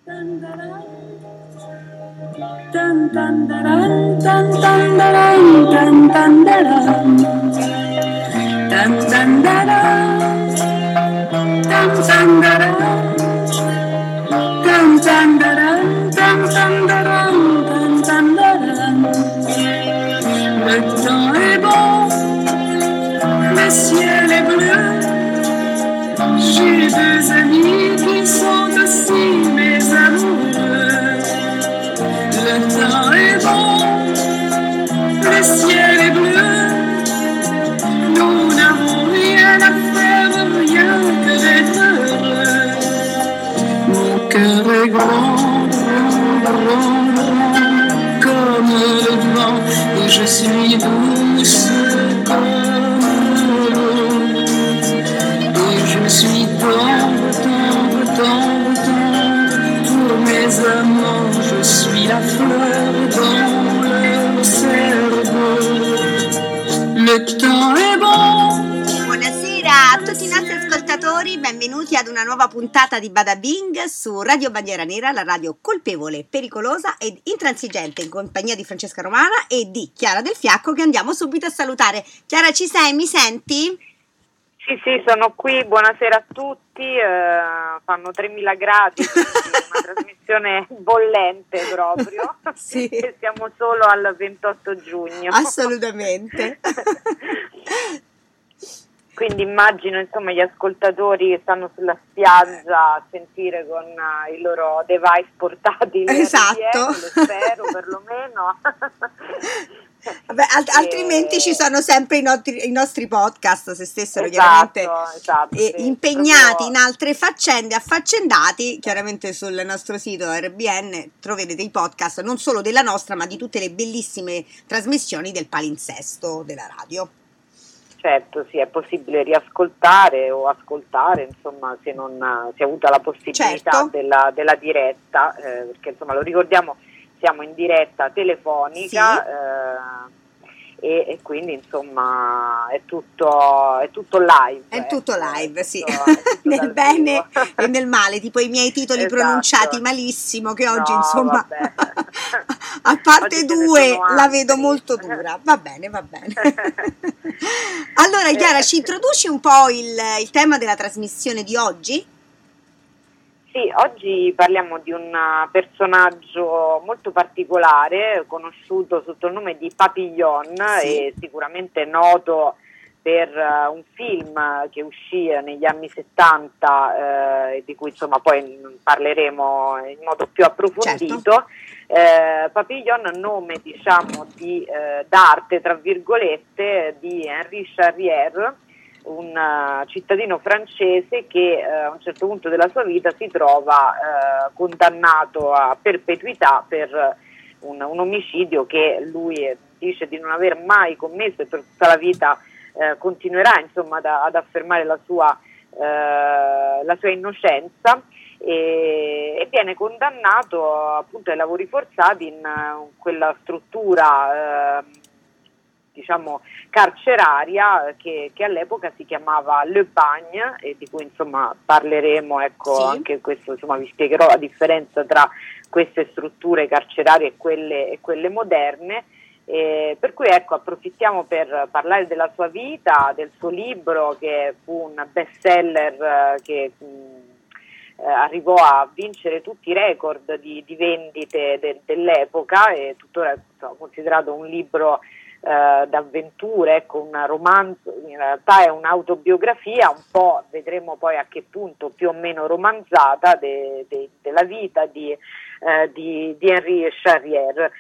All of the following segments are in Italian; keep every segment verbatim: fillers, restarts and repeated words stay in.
Le temps est bon, le ciel est bleu. J'ai deux amis qui sont aussi mes amoureux. Le temps est bon, le ciel est bleu. Nous n'avons rien à faire, rien que d'être heureux. Mon cœur est grand, grand, grand, comme le vent, et je suis douce comme l'eau. Et je suis tendre, tendre, tendre, tendre. Pour mes amants, je suis la fleur dans leur cerveau. Le temps è buono. Buonasera a tutti i nostri ascoltatori, benvenuti ad una nuova puntata di Bada Bing su Radio Bandiera Nera, la radio colpevole, pericolosa ed intransigente, in compagnia di Francesca Romana e di Chiara Del Fiacco, che andiamo subito a salutare. Chiara, ci sei? Mi senti? Sì, sì, sono qui, buonasera a tutti, eh, fanno tremila gradi, una trasmissione bollente proprio, sì. E siamo solo al ventotto giugno. Assolutamente. Quindi immagino, insomma, gli ascoltatori che stanno sulla spiaggia a sentire con uh, i loro device portatili. Esatto. R T L, spero perlomeno. Vabbè, alt- altrimenti e... ci sono sempre i, notri- i nostri podcast, se stessero esatto, chiaramente esatto, eh, sì, impegnati proprio... in altre faccende, affaccendati. Chiaramente sul nostro sito R B N troverete i podcast non solo della nostra, ma di tutte le bellissime trasmissioni del palinsesto della radio. Certo, sì, è possibile riascoltare o ascoltare, insomma, se non si è avuta la possibilità certo. della, della diretta, eh, perché insomma lo ricordiamo, siamo in diretta telefonica, sì. eh, e, e quindi insomma è tutto, è tutto live. È tutto live, è sì, tutto, è tutto nel bene e nel male, tipo i miei titoli esatto. pronunciati malissimo, che oggi no, insomma, a parte due la vedo molto dura, va bene, va bene. Allora Chiara, ci introduci un po' il, il tema della trasmissione di oggi? Sì, oggi parliamo di un personaggio molto particolare, conosciuto sotto il nome di Papillon, sì. E sicuramente noto per uh, un film che uscì negli anni settanta, eh, di cui insomma poi parleremo in modo più approfondito. Certo. Eh, Papillon, nome diciamo di eh, d'arte tra virgolette di Henri Charrière, un uh, cittadino francese che uh, a un certo punto della sua vita si trova uh, condannato a perpetuità per uh, un, un omicidio che lui dice di non aver mai commesso e per tutta la vita uh, continuerà insomma ad, ad affermare la sua, uh, la sua innocenza e, e viene condannato appunto ai lavori forzati in uh, quella struttura uh, diciamo carceraria che, che all'epoca si chiamava Le Bagne e di cui insomma parleremo, ecco, sì. Anche questo insomma vi spiegherò la differenza tra queste strutture carcerarie e quelle, e quelle moderne, e per cui ecco approfittiamo per parlare della sua vita, del suo libro che fu un bestseller che mh, arrivò a vincere tutti i record di, di vendite de, dell'epoca e tuttora è insomma, considerato un libro Uh, d'avventure, ecco, un romanzo, in realtà è un'autobiografia, un po' vedremo poi a che punto più o meno romanzata de, de, della vita di, uh, di, di Henri Charrière.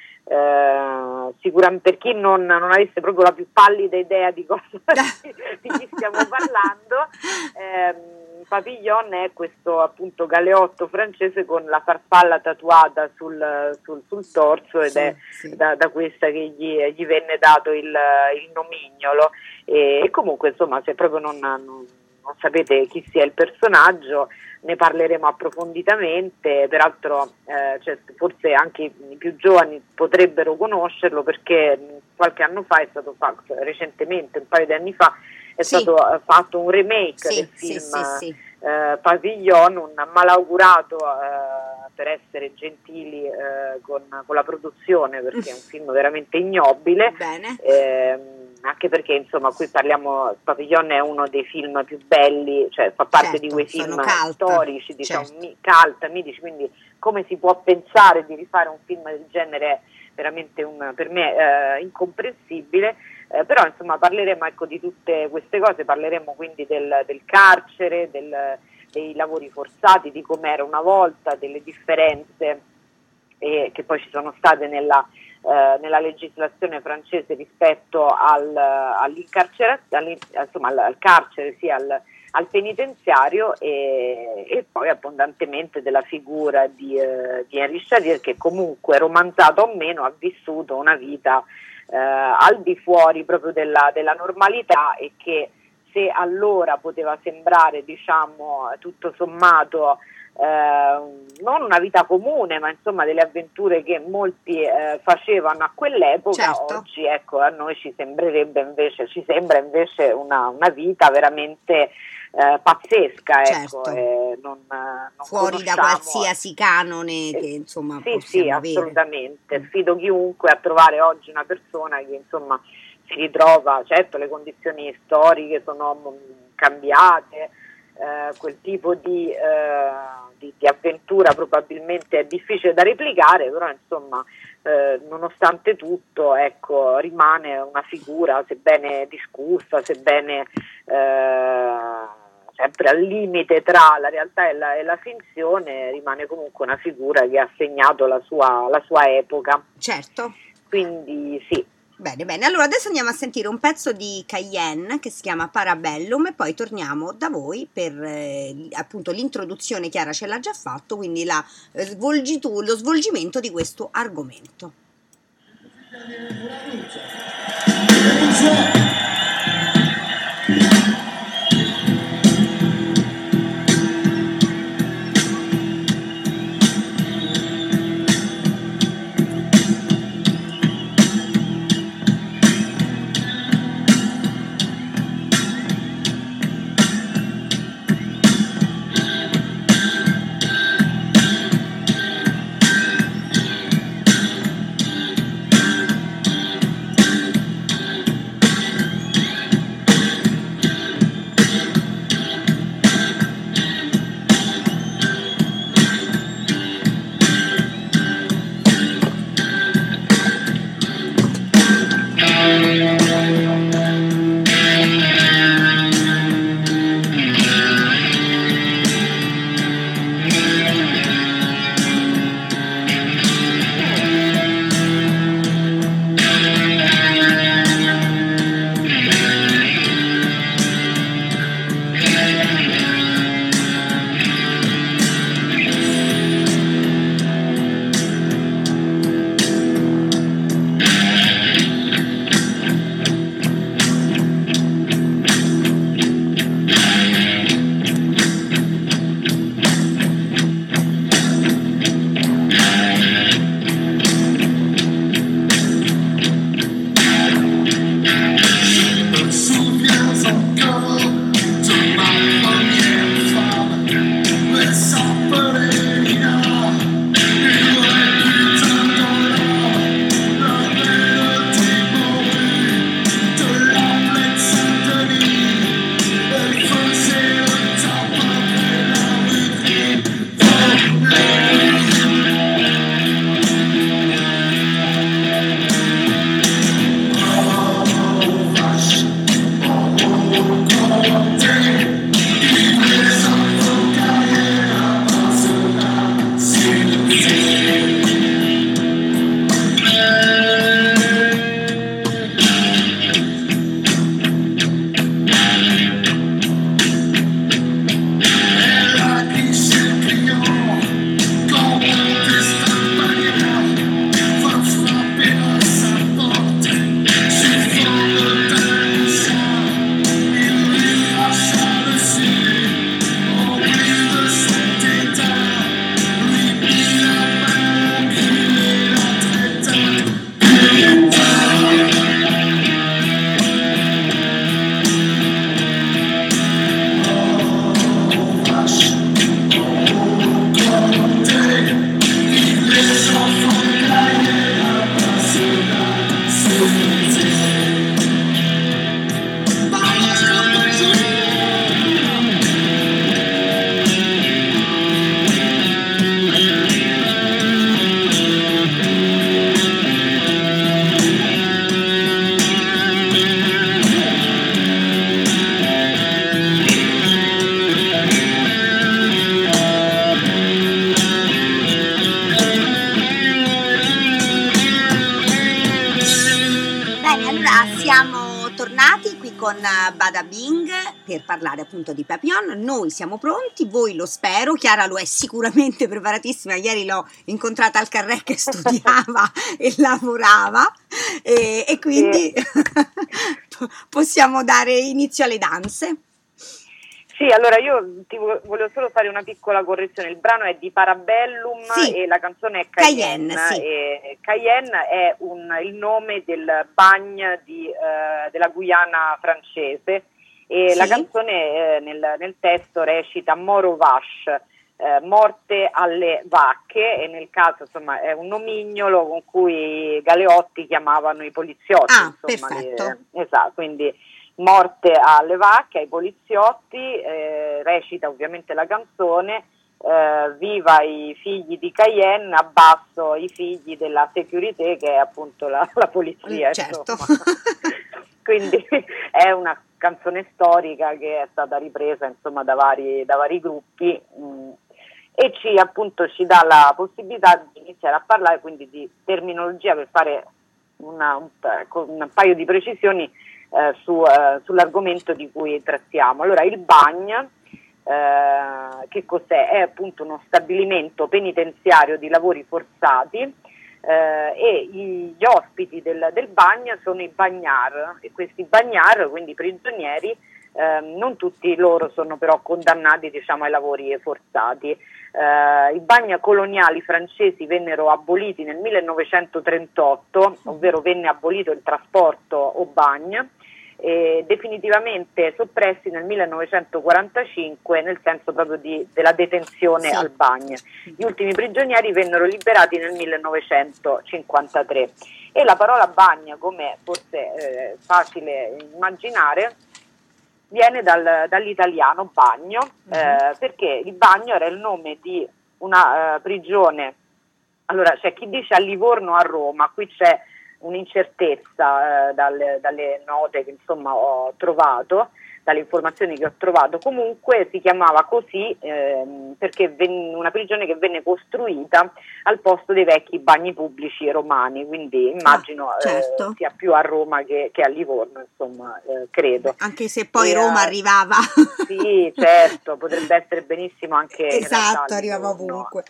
Uh, sicuramente per chi non, non avesse proprio la più pallida idea di cosa di, di chi stiamo parlando, ehm, Papillon è questo appunto galeotto francese con la farfalla tatuata sul, sul, sul torso ed sì, è sì. Da, da questa che gli, gli venne dato il, il nomignolo e, e comunque insomma se proprio non, non, non sapete chi sia il personaggio ne parleremo approfonditamente, peraltro eh, cioè, forse anche i più giovani potrebbero conoscerlo perché qualche anno fa è stato fatto, recentemente un paio di anni fa è sì. stato uh, fatto un remake sì, del film sì, sì, sì. Uh, Papillon, un malaugurato uh, per essere gentili eh, con, con la produzione, perché è un film veramente ignobile. Bene. Eh, anche perché insomma qui parliamo, Papillon è uno dei film più belli, cioè fa parte certo, di quei film cult, storici, diciamo, certo. mi, cult, mitici, quindi come si può pensare di rifare un film del genere è veramente un, per me eh, incomprensibile, eh, però insomma parleremo, ecco, di tutte queste cose, parleremo quindi del, del carcere, del, dei lavori forzati, di com'era una volta, delle differenze eh, che poi ci sono state nella Eh, nella legislazione francese rispetto al, all'incarcerazione, insomma al, al carcere, sia al, al penitenziario, e, e poi abbondantemente della figura di, eh, di Henri Charrier, che comunque, romanzata o meno, ha vissuto una vita eh, al di fuori proprio della, della normalità, e che se allora poteva sembrare, diciamo, tutto sommato Eh, non una vita comune, ma insomma delle avventure che molti eh, facevano a quell'epoca, certo. oggi, ecco, a noi ci sembrerebbe invece, ci sembra invece una, una vita veramente eh, pazzesca, ecco, certo. eh, non, non fuori da qualsiasi canone che insomma sì, possiamo sì, avere. assolutamente. Sfido chiunque a trovare oggi una persona che insomma si ritrova, certo le condizioni storiche sono cambiate, eh, quel tipo di, eh, di, di avventura probabilmente è difficile da replicare, però insomma eh, nonostante tutto, ecco, rimane una figura, sebbene discussa, sebbene eh, sempre al limite tra la realtà e la, e la finzione, rimane comunque una figura che ha segnato la sua, la sua epoca. Certo. Quindi sì. Bene, bene, allora adesso andiamo a sentire un pezzo di Cayenne che si chiama Parabellum, e poi torniamo da voi per eh, appunto l'introduzione. Chiara ce l'ha già fatto, quindi la, eh, svolgi tu, lo svolgimento di questo argomento. Bada Bing per parlare appunto di Papillon. Noi siamo pronti, voi lo spero, Chiara lo è sicuramente preparatissima, ieri l'ho incontrata al Carré che studiava e lavorava e, e quindi possiamo dare inizio alle danze. Sì, allora io ti volevo solo fare una piccola correzione, il brano è di Parabellum, sì, e la canzone è Cayenne. Cayenne, sì. E Cayenne è un, il nome del bagne di, eh, della Guyana francese e sì, la canzone eh, nel, nel testo recita Moro Vache, eh, morte alle vacche, e nel caso insomma è un nomignolo con cui i galeotti chiamavano i poliziotti. Ah, insomma, perfetto. Li, esatto, quindi morte alle vacche, ai poliziotti, eh, recita ovviamente la canzone, eh, viva i figli di Cayenne, abbasso i figli della sécurité, che è appunto la, la polizia. Certo. Quindi è una canzone storica che è stata ripresa insomma da vari, da vari gruppi mh, e ci appunto ci dà la possibilità di iniziare a parlare quindi di terminologia per fare una, un, un paio di precisioni Eh, su, eh, sull'argomento di cui trattiamo. Allora, il bagne, eh, che cos'è? È appunto uno stabilimento penitenziario di lavori forzati eh, e gli ospiti del, del bagne sono i bagnard, e questi bagnard, quindi prigionieri, eh, non tutti loro sono però condannati, diciamo, ai lavori forzati. Eh, I bagni coloniali francesi vennero aboliti nel millenovecentotrentotto, ovvero venne abolito il trasporto au bagne, e definitivamente soppressi nel millenovecentoquarantacinque, nel senso proprio di, della detenzione sì, al bagne. Gli ultimi prigionieri vennero liberati nel millenovecentocinquantatré e la parola bagna, come forse è eh, facile immaginare, viene dal, dall'italiano bagno, uh-huh, eh, perché il bagno era il nome di una uh, prigione. Allora c'è chi dice a Livorno, a Roma, qui c'è un'incertezza eh, dalle, dalle note che insomma ho trovato, dalle informazioni che ho trovato. Comunque si chiamava così ehm, perché venne una prigione che venne costruita al posto dei vecchi bagni pubblici romani, quindi immagino ah, certo, eh, sia più a Roma che, che a Livorno, insomma, eh, credo. Anche se poi e, Roma arrivava. Sì, certo, potrebbe essere benissimo anche esatto, arrivava ovunque.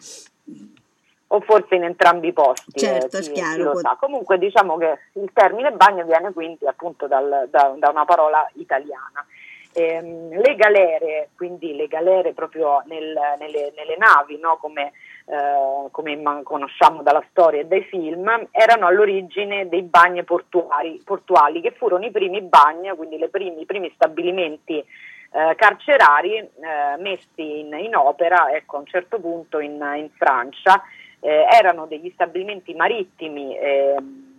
O forse in entrambi i posti, certo, eh, chi, chiaro, chi lo sa. Comunque diciamo che il termine bagno viene quindi appunto dal, da, da una parola italiana. Ehm, le galere, quindi le galere proprio nel, nelle, nelle navi, no? come, eh, come conosciamo dalla storia e dai film, erano all'origine dei bagni portuali, portuali che furono i primi bagni, quindi le primi, i primi stabilimenti eh, carcerari eh, messi in, in opera, ecco, a un certo punto in, in Francia. Eh, erano degli stabilimenti marittimi, eh,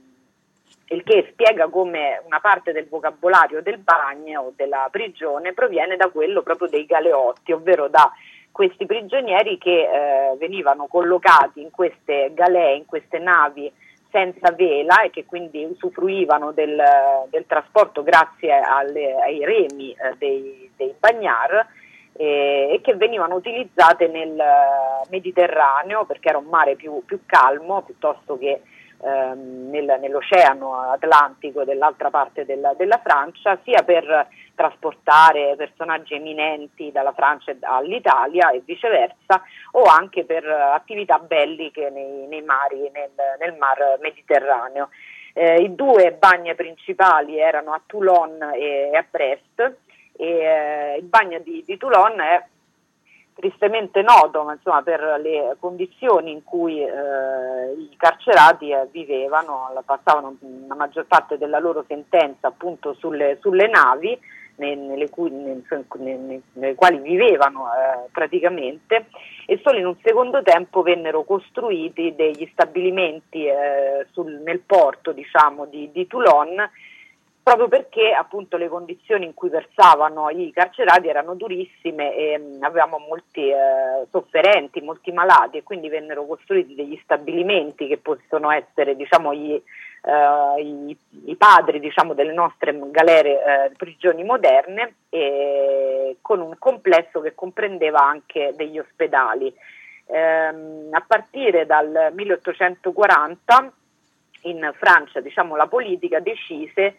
il che spiega come una parte del vocabolario del bagno o della prigione proviene da quello proprio dei galeotti, ovvero da questi prigionieri che eh, venivano collocati in queste galee, in queste navi senza vela e che quindi usufruivano del, del trasporto grazie alle, ai remi eh, dei, dei bagnard, e che venivano utilizzate nel Mediterraneo perché era un mare più, più calmo piuttosto che ehm, nel, nell'oceano Atlantico dell'altra parte della, della Francia, sia per trasportare personaggi eminenti dalla Francia all'Italia e viceversa, o anche per attività belliche nei, nei mari, nel, nel mar Mediterraneo. Eh, I due bagni principali erano a Toulon e, e a Brest. E, eh, il bagno di, di Toulon è tristemente noto, ma insomma, per le condizioni in cui eh, i carcerati eh, vivevano, la passavano la maggior parte della loro sentenza appunto sulle, sulle navi nelle, cui, nelle, nelle, nelle quali vivevano eh, praticamente, e solo in un secondo tempo vennero costruiti degli stabilimenti eh, sul, nel porto, diciamo, di, di Toulon, proprio perché appunto le condizioni in cui versavano i carcerati erano durissime e mh, avevamo molti eh, sofferenti, molti malati, e quindi vennero costruiti degli stabilimenti che possono essere, diciamo, gli, eh, i, i padri, diciamo, delle nostre galere, eh, prigioni moderne, e con un complesso che comprendeva anche degli ospedali. Ehm, a partire dal milleottocentoquaranta in Francia, diciamo, la politica decise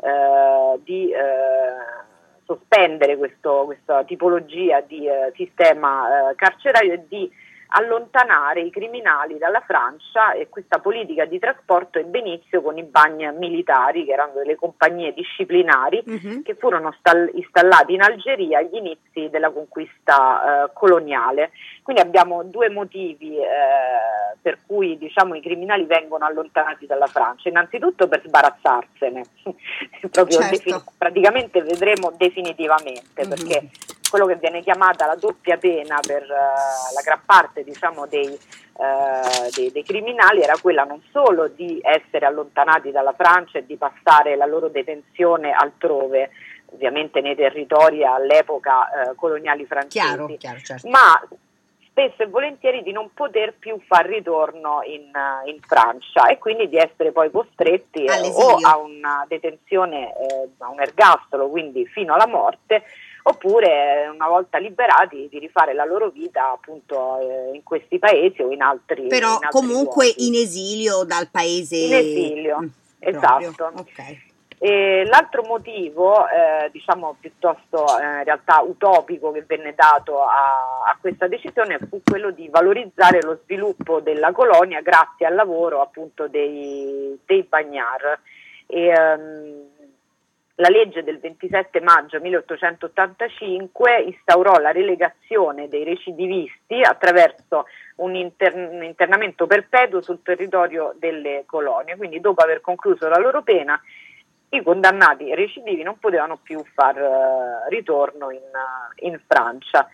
eh, di eh, sospendere questo, questa tipologia di eh, sistema eh, carcerario e di allontanare i criminali dalla Francia, e questa politica di trasporto ebbe inizio con i bagni militari, che erano delle compagnie disciplinari uh-huh. che furono stall- installati in Algeria agli inizi della conquista eh, coloniale. Quindi abbiamo due motivi eh, per cui, diciamo, i criminali vengono allontanati dalla Francia. Innanzitutto per sbarazzarsene, proprio certo. defin- praticamente vedremo definitivamente, uh-huh. perché quello che viene chiamata la doppia pena per uh, la gran parte, diciamo, dei, uh, dei, dei criminali era quella non solo di essere allontanati dalla Francia e di passare la loro detenzione altrove, ovviamente nei territori all'epoca uh, coloniali francesi, chiaro, chiaro, certo. ma spesso e volentieri di non poter più far ritorno in, uh, in Francia, e quindi di essere poi costretti eh, o a una detenzione, eh, a un ergastolo, quindi fino alla morte, oppure una volta liberati di rifare la loro vita appunto eh, in questi paesi o in altri. Però in altri comunque luoghi. In esilio dal paese. In esilio, mm, esatto. Okay. E l'altro motivo, eh, diciamo piuttosto eh, in realtà utopico, che venne dato a, a questa decisione fu quello di valorizzare lo sviluppo della colonia grazie al lavoro appunto dei, dei bagnard. E, um, la legge del ventisette maggio milleottocentottantacinque instaurò la relegazione dei recidivisti attraverso un, inter- un internamento perpetuo sul territorio delle colonie. Quindi, dopo aver concluso la loro pena, i condannati recidivi non potevano più far uh, ritorno in, uh, in Francia.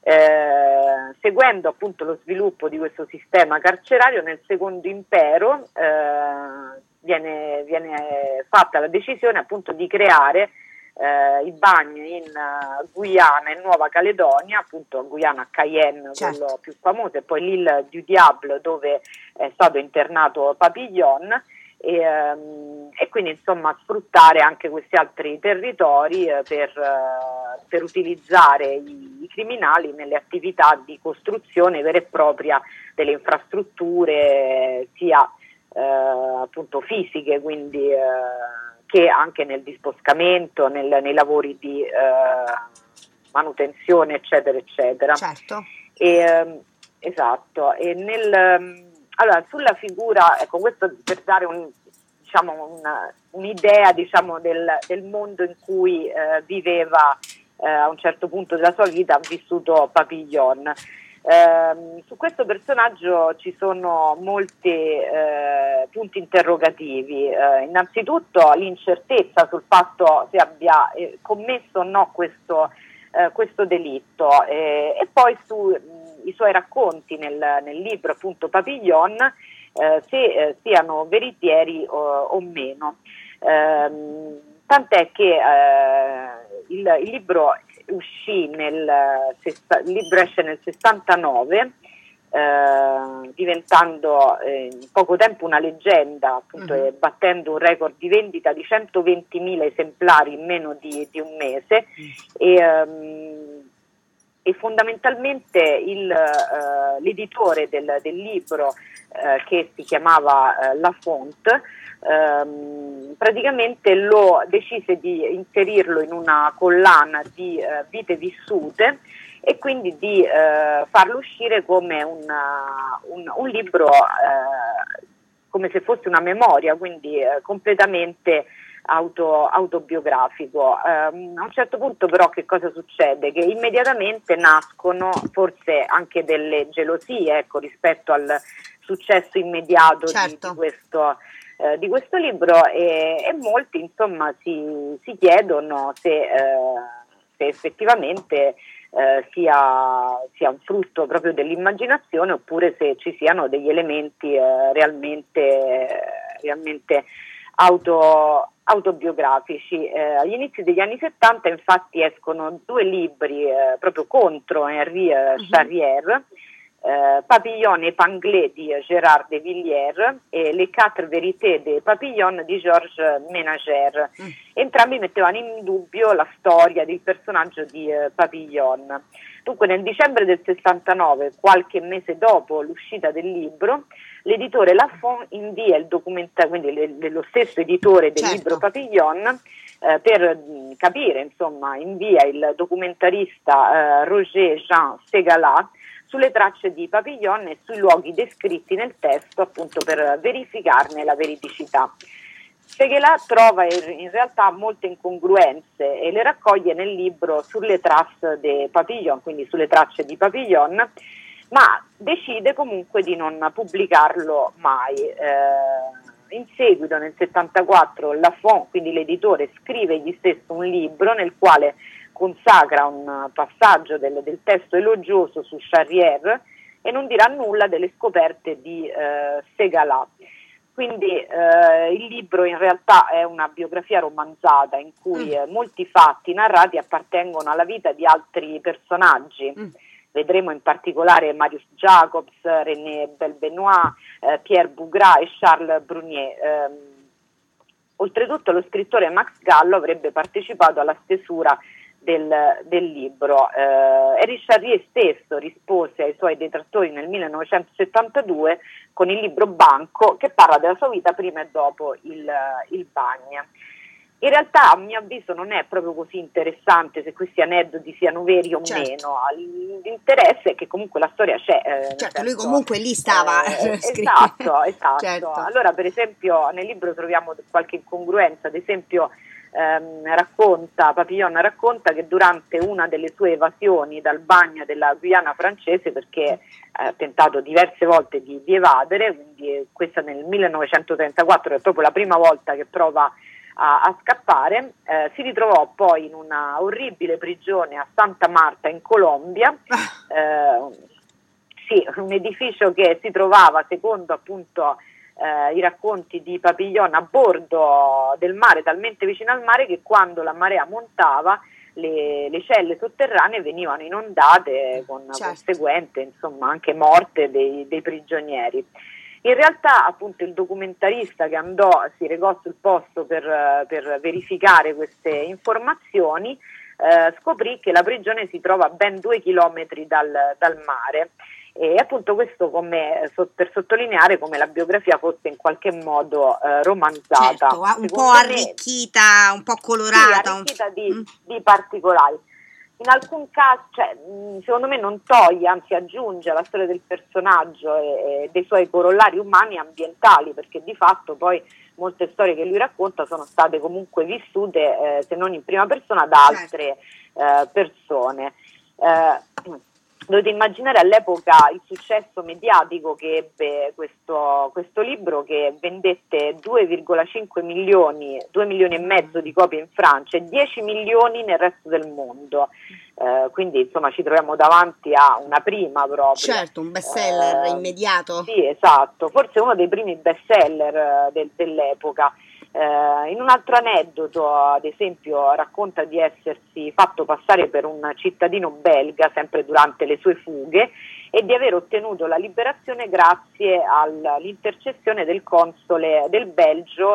Eh, seguendo appunto lo sviluppo di questo sistema carcerario, nel Secondo Impero eh, viene, viene fatta la decisione appunto di creare eh, i bagni in uh, Guyana e Nuova Caledonia, appunto Guyana, Cayenne, certo. quello più famoso, e poi l'Île du Diable, dove è stato internato Papillon. E, um, e quindi insomma sfruttare anche questi altri territori eh, per, uh, per utilizzare i, i criminali nelle attività di costruzione vera e propria delle infrastrutture, sia uh, appunto fisiche, quindi uh, che anche nel disboscamento, nel, nei lavori di uh, manutenzione, eccetera, eccetera. Certo. E, um, esatto. E nel um, Allora, sulla figura, ecco, questo per dare un, diciamo, una, un'idea diciamo, del, del mondo in cui eh, viveva eh, a un certo punto della sua vita, ha vissuto Papillon. Eh, su questo personaggio ci sono molti eh, punti interrogativi. Eh, innanzitutto l'incertezza sul fatto se abbia eh, commesso o no questo, eh, questo delitto, eh, e poi su i suoi racconti nel, nel libro appunto Papillon, eh, se eh, siano veritieri o, o meno. Ehm, tant'è che eh, il, il libro uscì nel il libro esce nel sessantanove, eh, diventando eh, in poco tempo una leggenda, appunto, uh-huh. battendo un record di vendita di centoventimila esemplari in meno di, di un mese. Uh-huh. e um, E fondamentalmente il, uh, l'editore del, del libro, uh, che si chiamava uh, La Fonte, um, praticamente lo decise di inserirlo in una collana di uh, vite vissute, e quindi di uh, farlo uscire come una, un, un libro uh, come se fosse una memoria, quindi uh, completamente Auto, autobiografico. Um, a un certo punto però che cosa succede? Che immediatamente nascono forse anche delle gelosie, ecco, rispetto al successo immediato certo. di, di, questo, eh, di questo libro, e, e molti insomma si, si chiedono se, eh, se effettivamente eh, sia, sia un frutto proprio dell'immaginazione, oppure se ci siano degli elementi eh, realmente, realmente auto autobiografici. Eh, agli inizi degli anni settanta infatti escono due libri eh, proprio contro Henri eh, Charrière, eh, Papillon et Pinglet di Gérard de Villiers e Les Quatre Vérités des Papillon di Georges Ménagère. Mm. Entrambi mettevano in dubbio la storia del personaggio di eh, Papillon. Dunque nel dicembre del sessantanove, qualche mese dopo l'uscita del libro, l'editore Lafon invia il documentario, quindi le, le, lo stesso editore del certo. libro Papillon, eh, per mh, capire, insomma, invia il documentarista eh, Roger Jean Segala sulle tracce di Papillon e sui luoghi descritti nel testo, appunto per verificarne la veridicità. Segala trova in realtà molte incongruenze e le raccoglie nel libro Sulle traces de Papillon, quindi sulle tracce di Papillon, ma decide comunque di non pubblicarlo mai. Eh, in seguito, nel settantaquattro, Lafon, quindi l'editore, scrive egli stesso un libro nel quale consacra un passaggio del, del testo elogioso su Charrière e non dirà nulla delle scoperte di eh, Segala. Quindi eh, il libro in realtà è una biografia romanzata in cui eh, molti fatti narrati appartengono alla vita di altri personaggi. Mm. Vedremo in particolare Marius Jacobs, René Belbenoit, eh, Pierre Bougra e Charles Brunier. Eh, oltretutto lo scrittore Max Gallo avrebbe partecipato alla stesura del, del libro. Eh, Henri Charrier stesso rispose ai suoi detrattori nel millenovecentosettantadue con il libro Banco, che parla della sua vita prima e dopo il, il bagno. In realtà a mio avviso non è proprio così interessante se questi aneddoti siano veri o certo. meno, l'interesse è che comunque la storia c'è. Eh, certo, senso, lui comunque lì stava eh, esatto, esatto. Certo. Allora per esempio nel libro troviamo qualche incongruenza, ad esempio ehm, racconta, Papillon racconta che durante una delle sue evasioni dal bagno della Guyana francese, perché ha tentato diverse volte di, di evadere, quindi questa nel millenovecentotrentaquattro è proprio la prima volta che prova A, a scappare, eh, si ritrovò poi in una orribile prigione a Santa Marta in Colombia, eh, sì, un edificio che si trovava, secondo appunto eh, i racconti di Papillon, a bordo del mare, talmente vicino al mare che quando la marea montava le, le celle sotterranee venivano inondate con certo. conseguente insomma anche morte dei, dei prigionieri. In realtà appunto il documentarista che andò, si recò sul posto per, per verificare queste informazioni, eh, scoprì che la prigione si trova a ben due chilometri dal, dal mare e appunto questo come, so, per sottolineare come la biografia fosse in qualche modo eh, romanzata. Certo, un Secondo po' arricchita, me, un po' colorata. Sì, arricchita un... di, mm. di particolari. In alcun caso, cioè, secondo me non toglie, anzi aggiunge alla storia del personaggio e, e dei suoi corollari umani e ambientali, perché di fatto poi molte storie che lui racconta sono state comunque vissute, eh, se non in prima persona, da altre eh, persone. Eh, dovete immaginare all'epoca il successo mediatico che ebbe questo, questo libro, che vendette due virgola cinque milioni, due milioni e mezzo di copie in Francia e dieci milioni nel resto del mondo. Eh, quindi insomma ci troviamo davanti a una prima proprio. Certo, un bestseller eh, immediato. Sì, esatto, forse uno dei primi bestseller eh, del, dell'epoca. Uh, in un altro aneddoto, ad esempio, racconta di essersi fatto passare per un cittadino belga sempre durante le sue fughe e di aver ottenuto la liberazione grazie all'intercessione del console del Belgio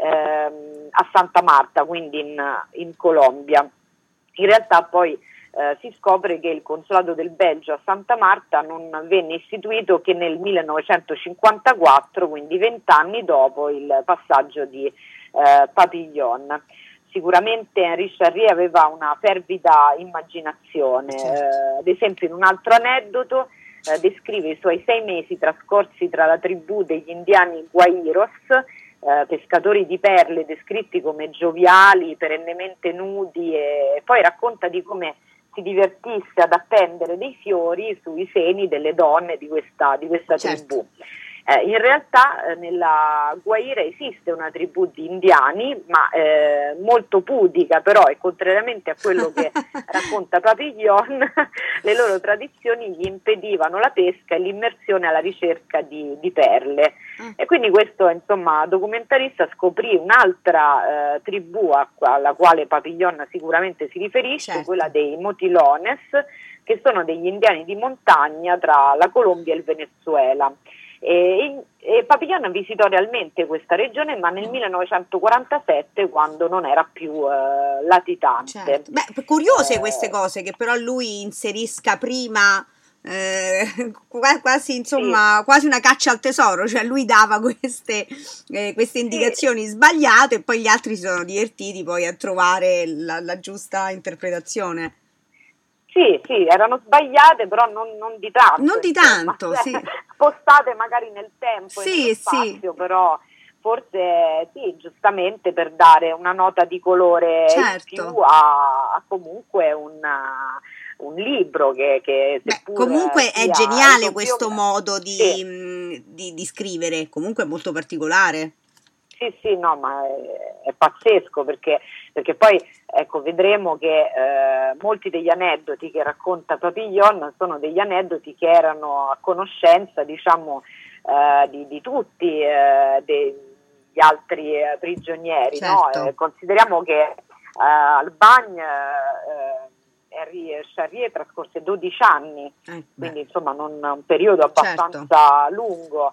uh, a Santa Marta, quindi in, in Colombia. In realtà poi Uh, si scopre che il consolato del Belgio a Santa Marta non venne istituito che nel millenovecentocinquantaquattro, quindi vent'anni dopo il passaggio di uh, Papillon. Sicuramente Henri Charrier aveva una fervida immaginazione, uh, ad esempio in un altro aneddoto uh, descrive i suoi sei mesi trascorsi tra la tribù degli indiani Guairos, uh, pescatori di perle descritti come gioviali, perennemente nudi, e poi racconta di come si divertisse ad appendere dei fiori sui seni delle donne di questa, di questa certo. tribù. Eh, in realtà eh, nella Guaira esiste una tribù di indiani, ma eh, molto pudica però, e contrariamente a quello che racconta Papillon, le loro tradizioni gli impedivano la pesca e l'immersione alla ricerca di, di perle. Mm. E quindi questo, insomma, documentarista scoprì un'altra eh, tribù a, alla quale Papillon sicuramente si riferisce, certo. quella dei Motilones, che sono degli indiani di montagna tra la Colombia e il Venezuela. E, e Papillon visitò realmente questa regione, ma nel millenovecentoquarantasette, quando non era più eh, latitante. Certo. Beh, curiose eh, queste cose, che però lui inserisca prima eh, quasi, insomma, sì. quasi una caccia al tesoro, cioè lui dava queste, eh, queste indicazioni sì. sbagliate e poi gli altri si sono divertiti poi a trovare la, la giusta interpretazione. Sì, sì, erano sbagliate, però non, non di tanto. Non di tanto, insomma, sì. Spostate magari nel tempo sì, e nello spazio, sì. però forse sì, giustamente per dare una nota di colore certo. in più a, a comunque una, un libro che, che Beh, comunque è geniale questo modo di, sì. mh, di, di scrivere, comunque è molto particolare. Sì, sì, no, ma è, è pazzesco perché, perché poi ecco, vedremo che eh, molti degli aneddoti che racconta Papillon sono degli aneddoti che erano a conoscenza, diciamo, eh, di, di tutti eh, degli altri eh, prigionieri. Certo. No? Eh, consideriamo che eh, al Bagne eh, Henri Charrier trascorse dodici anni, eh, quindi insomma non un periodo abbastanza certo. lungo.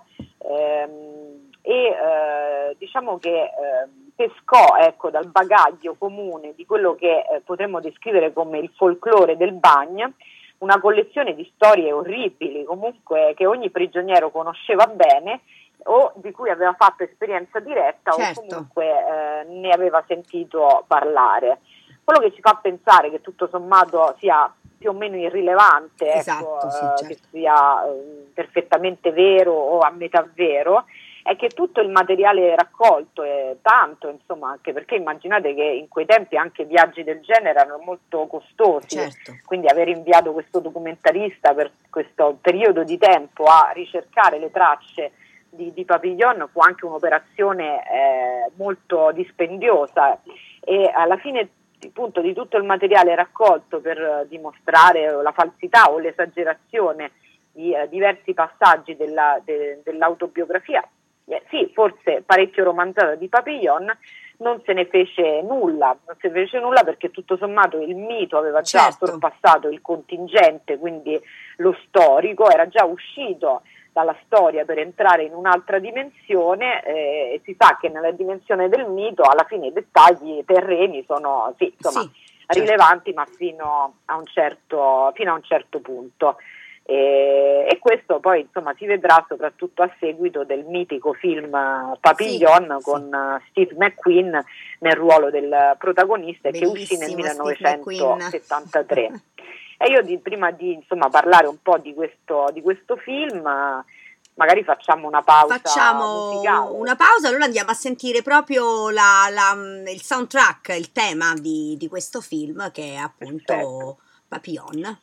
Ehm, e eh, diciamo che eh, pescò ecco, dal bagaglio comune di quello che eh, potremmo descrivere come il folklore del Bagne una collezione di storie orribili, comunque che ogni prigioniero conosceva bene o di cui aveva fatto esperienza diretta certo. o comunque eh, ne aveva sentito parlare. Quello che ci fa pensare che tutto sommato sia più o meno irrilevante, esatto, ecco, sì, eh, certo. che sia eh, perfettamente vero o a metà vero, è che tutto il materiale raccolto è tanto, insomma, anche perché immaginate che in quei tempi anche viaggi del genere erano molto costosi, certo. quindi aver inviato questo documentarista per questo periodo di tempo a ricercare le tracce di, di Papillon fu anche un'operazione eh, molto dispendiosa e alla fine appunto di tutto il materiale raccolto per dimostrare la falsità o l'esagerazione di eh, diversi passaggi della, de, dell'autobiografia, eh, sì, forse parecchio romanzata di Papillon, non se ne fece nulla, non se ne fece nulla perché tutto sommato il mito aveva già certo. sorpassato il contingente, quindi lo storico, era già uscito dalla storia per entrare in un'altra dimensione eh, e si sa che nella dimensione del mito alla fine i dettagli terreni sono sì, insomma, sì, certo. rilevanti ma fino a un certo, fino a un certo punto. E, e questo poi insomma si vedrà soprattutto a seguito del mitico film Papillon sì, con sì. Steve McQueen nel ruolo del protagonista bellissimo, che uscì nel millenovecentosettantatré. E io di, prima di insomma parlare un po' di questo, di questo film magari facciamo una pausa facciamo musicale. una pausa, allora andiamo a sentire proprio la, la, il soundtrack, il tema di, di questo film che è appunto perfetto. Papillon.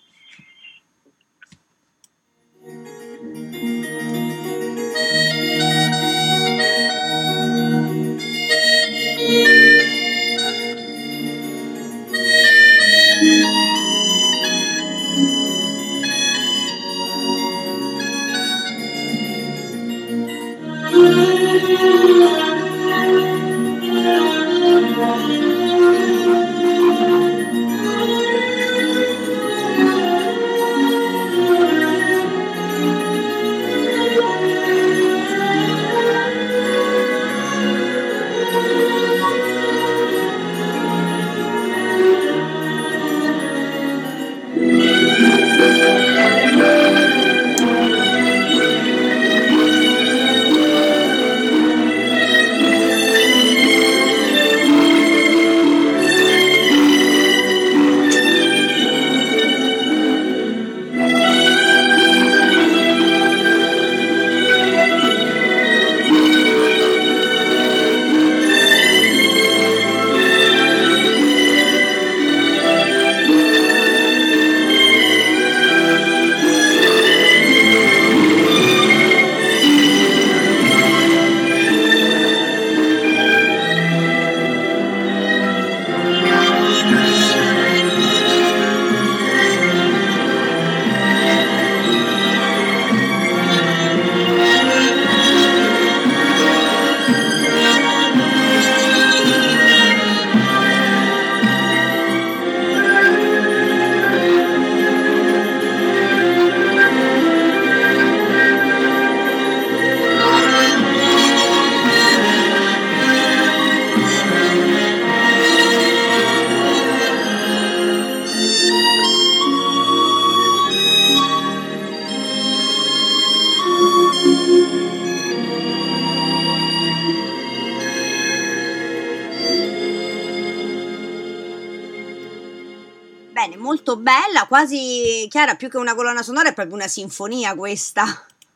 molto bella, quasi, Chiara, più che una colonna sonora è proprio una sinfonia questa.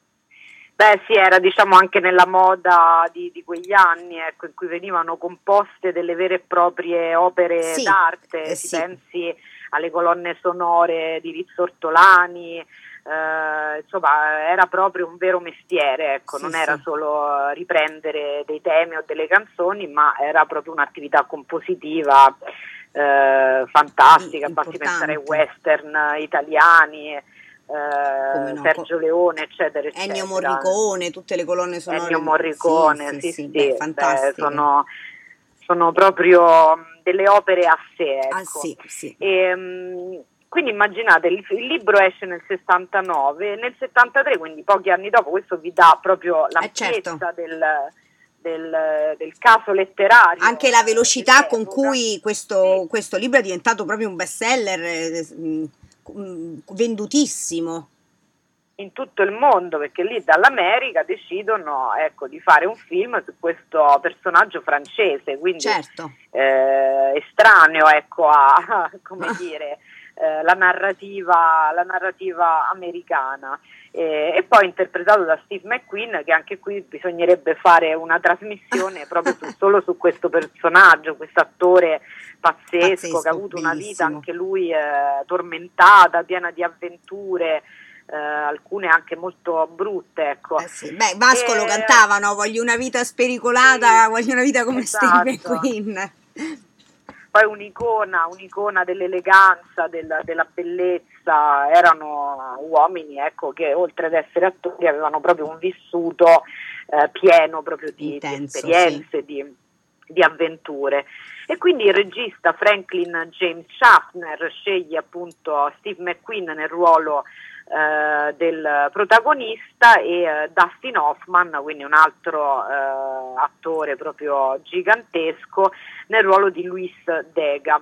Beh sì, era diciamo anche nella moda di, di quegli anni, ecco, in cui venivano composte delle vere e proprie opere sì, d'arte, eh, si sì. pensi alle colonne sonore di Rizzo Ortolani, eh, insomma era proprio un vero mestiere, ecco, sì, non sì. era solo riprendere dei temi o delle canzoni, ma era proprio un'attività compositiva eh, fantastica, Sì, basti pensare ai importante. western italiani. Come Eh, no, Sergio Leone, eccetera, eccetera. Ennio Morricone, tutte le colonne sonore. Ennio Morricone, sì, sì, sì, sì, beh, beh, fantastiche. sono, sono proprio delle opere a sé, ecco. Ah, sì, sì. E, um, quindi immaginate, il, il libro esce nel sessantanove, nel settantatré, quindi pochi anni dopo, questo vi dà proprio l'ampiezza eh, certo. del, del, del caso letterario. Anche la velocità con dell'epoca. cui questo, Sì. questo libro è diventato proprio un bestseller eh, mh, vendutissimo. In tutto il mondo, perché lì dall'America decidono, ecco, di fare un film su questo personaggio francese, quindi certo. eh, estraneo, ecco, a come dire, eh, la narrativa, la narrativa americana. Eh, e poi interpretato da Steve McQueen, che anche qui bisognerebbe fare una trasmissione proprio su, solo su questo personaggio, questo attore pazzesco, Pazzesco, che ha avuto bellissimo. una vita anche lui eh, tormentata, piena di avventure. Eh, alcune anche molto brutte, ecco. Eh sì. Beh, Vasco e... lo cantavano, voglio una vita spericolata, sì, voglio una vita come esatto. Steve McQueen. Poi un'icona, un'icona dell'eleganza, del, della bellezza, erano uomini, ecco, che oltre ad essere attori avevano proprio un vissuto eh, pieno proprio di, Intenso, di esperienze, sì. di, di avventure. E quindi il regista Franklin James Schaffner sceglie appunto Steve McQueen nel ruolo eh, del protagonista e eh, Dustin Hoffman, quindi un altro eh, attore proprio gigantesco, nel ruolo di Luis Dega.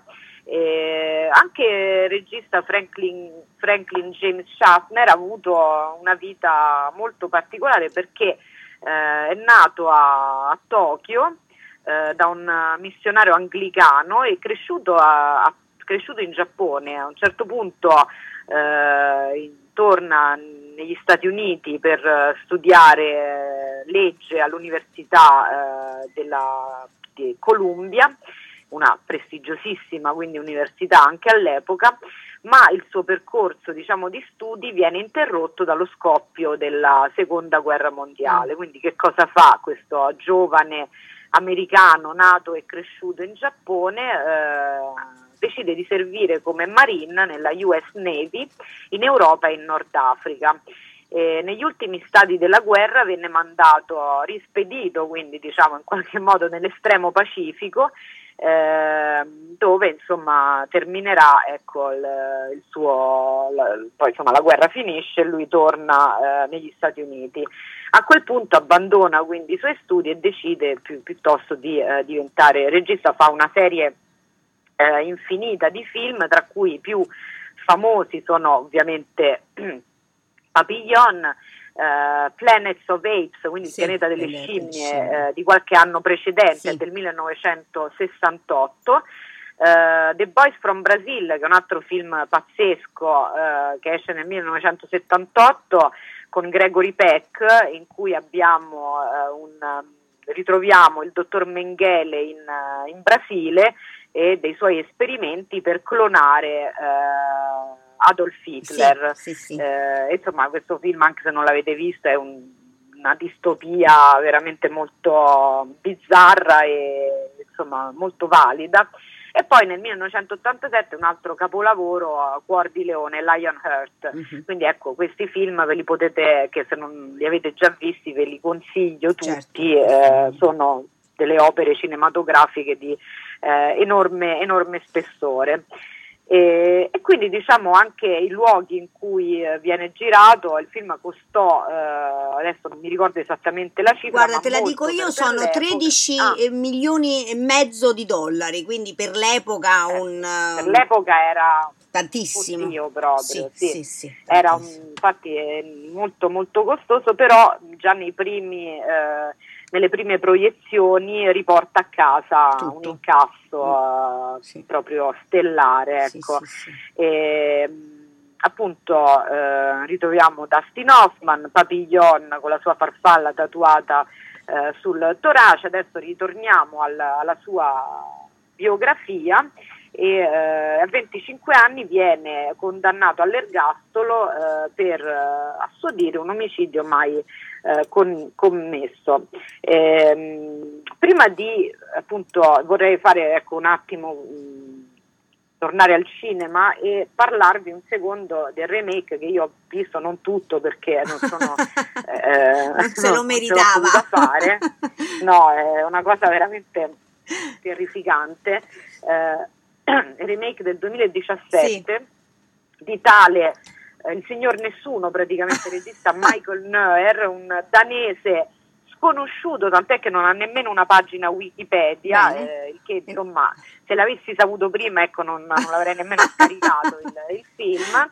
Eh, anche il regista Franklin, Franklin James Schaffner ha avuto una vita molto particolare perché eh, è nato a, a Tokyo eh, da un missionario anglicano e cresciuto, a, a, cresciuto in Giappone. A un certo punto eh, torna negli Stati Uniti per studiare legge all'università eh, della di Columbia, una prestigiosissima quindi università anche all'epoca, ma il suo percorso diciamo di studi viene interrotto dallo scoppio della seconda guerra mondiale. Mm. Quindi che cosa fa questo giovane americano nato e cresciuto in Giappone? Eh, decide di servire come marine nella U S Navy in Europa e in Nord Africa. Eh, negli ultimi stadi della guerra venne mandato, rispedito quindi diciamo in qualche modo nell'estremo Pacifico, eh, dove insomma terminerà ecco il, il suo la, poi insomma la guerra finisce e lui torna eh, negli Stati Uniti. A quel punto abbandona quindi i suoi studi e decide più, piuttosto di eh, diventare regista. Fa una serie eh, infinita di film, tra cui i più famosi sono ovviamente Papillon, eh, Planets of Apes, quindi sì, il pianeta delle scimmie eh, di qualche anno precedente, sì. del millenovecentosessantotto, eh, The Boys from Brazil, che è un altro film pazzesco eh, che esce nel millenovecentosettantotto con Gregory Peck, in cui abbiamo eh, un, ritroviamo il dottor Mengele in, in Brasile e dei suoi esperimenti per clonare eh, Adolf Hitler. Sì, sì, sì. Eh, insomma, questo film, anche se non l'avete visto, è un, una distopia veramente molto bizzarra e insomma molto valida. E poi nel millenovecentottantasette un altro capolavoro, Cuor di Leone, Lionheart. Uh-huh. Quindi ecco, questi film ve li potete, che se non li avete già visti ve li consiglio tutti, certo. eh, sono delle opere cinematografiche di eh, enorme, enorme spessore. E, e quindi diciamo anche i luoghi in cui eh, viene girato, il film costò, eh, adesso non mi ricordo esattamente la cifra. Guarda, ma te la dico io, per, sono per tredici ah. milioni e mezzo di dollari, quindi per l'epoca eh, un... Per l'epoca era tantissimo. Oddio, proprio, sì, sì. sì, sì, era un, infatti è molto molto costoso, però già nei primi... Eh, nelle prime proiezioni riporta a casa Tutto. un incasso mm. sì. proprio stellare, ecco. Sì, sì, sì. E, appunto eh, ritroviamo Dustin Hoffman, Papillon con la sua farfalla tatuata eh, sul torace. Adesso ritorniamo alla, alla sua biografia. E eh, a venticinque anni viene condannato all'ergastolo eh, per eh, assodire un omicidio mai eh, con, commesso. Ehm, prima di appunto vorrei fare ecco, un attimo mh, tornare al cinema e parlarvi un secondo del remake che io ho visto, non tutto perché non sono eh, non se lo non meritava ce l'ho fare. No, è una cosa veramente terrificante. Eh, il remake del duemiladiciassette sì. di tale eh, il signor nessuno, praticamente regista Michael Neuer, un danese sconosciuto, tant'è che non ha nemmeno una pagina Wikipedia, eh, il che insomma se l'avessi saputo prima ecco non, non l'avrei nemmeno scaricato il, il film.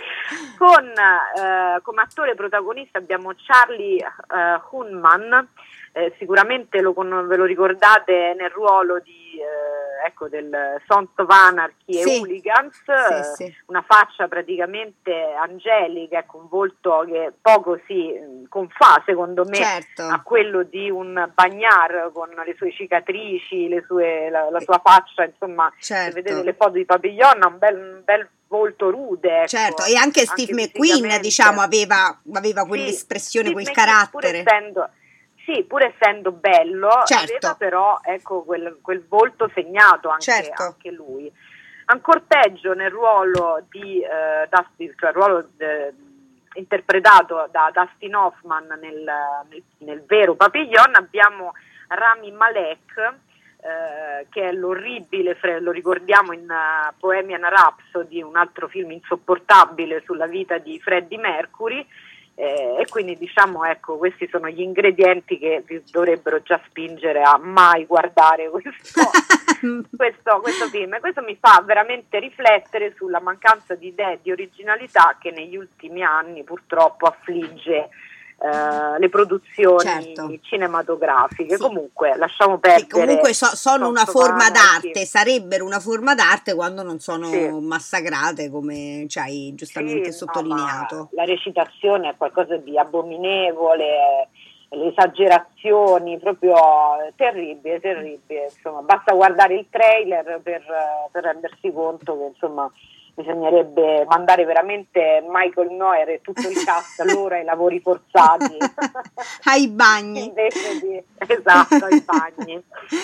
Con eh, come attore protagonista abbiamo Charlie eh, Hunnam, eh, sicuramente lo, ve lo ricordate nel ruolo di eh, ecco del Sons of Anarchy e sì. Hooligans, sì, eh, sì. una faccia praticamente angelica, ecco, un volto che poco si confà secondo me certo. a quello di un Bagnard con le sue cicatrici, le sue, la, la sua faccia, insomma, certo. se vedete le foto di Papillon ha un bel, un bel volto rude, ecco, certo, e anche Steve anche McQueen diciamo aveva, aveva quell'espressione, sì, quel McQueen, carattere pur essendo, sì, pur essendo bello, certo. aveva però ecco quel, quel volto segnato anche, certo. anche lui. Ancor peggio nel ruolo di eh, Dustin, cioè il ruolo de, interpretato da Dustin Hoffman nel, nel, nel vero Papillon abbiamo Rami Malek, eh, che è l'orribile, lo ricordiamo in uh, Bohemian Rhapsody, un altro film insopportabile sulla vita di Freddie Mercury. Eh, e quindi diciamo ecco questi sono gli ingredienti che vi dovrebbero già spingere a mai guardare questo, questo, questo film, e questo mi fa veramente riflettere sulla mancanza di idee, di originalità che negli ultimi anni purtroppo affligge Uh, le produzioni certo. cinematografiche. Sì. Comunque lasciamo perdere, che comunque so, sono una forma d'arte, sarebbero una forma d'arte quando non sono sì. massacrate, come ci hai giustamente sì, sottolineato. No, la recitazione è qualcosa di abominevole, le esagerazioni proprio terribile, terribile, insomma basta guardare il trailer per, per rendersi conto che insomma bisognerebbe mandare veramente Michael Neuer e tutto il cast loro ai lavori forzati ai bagni invece di esatto ai bagni.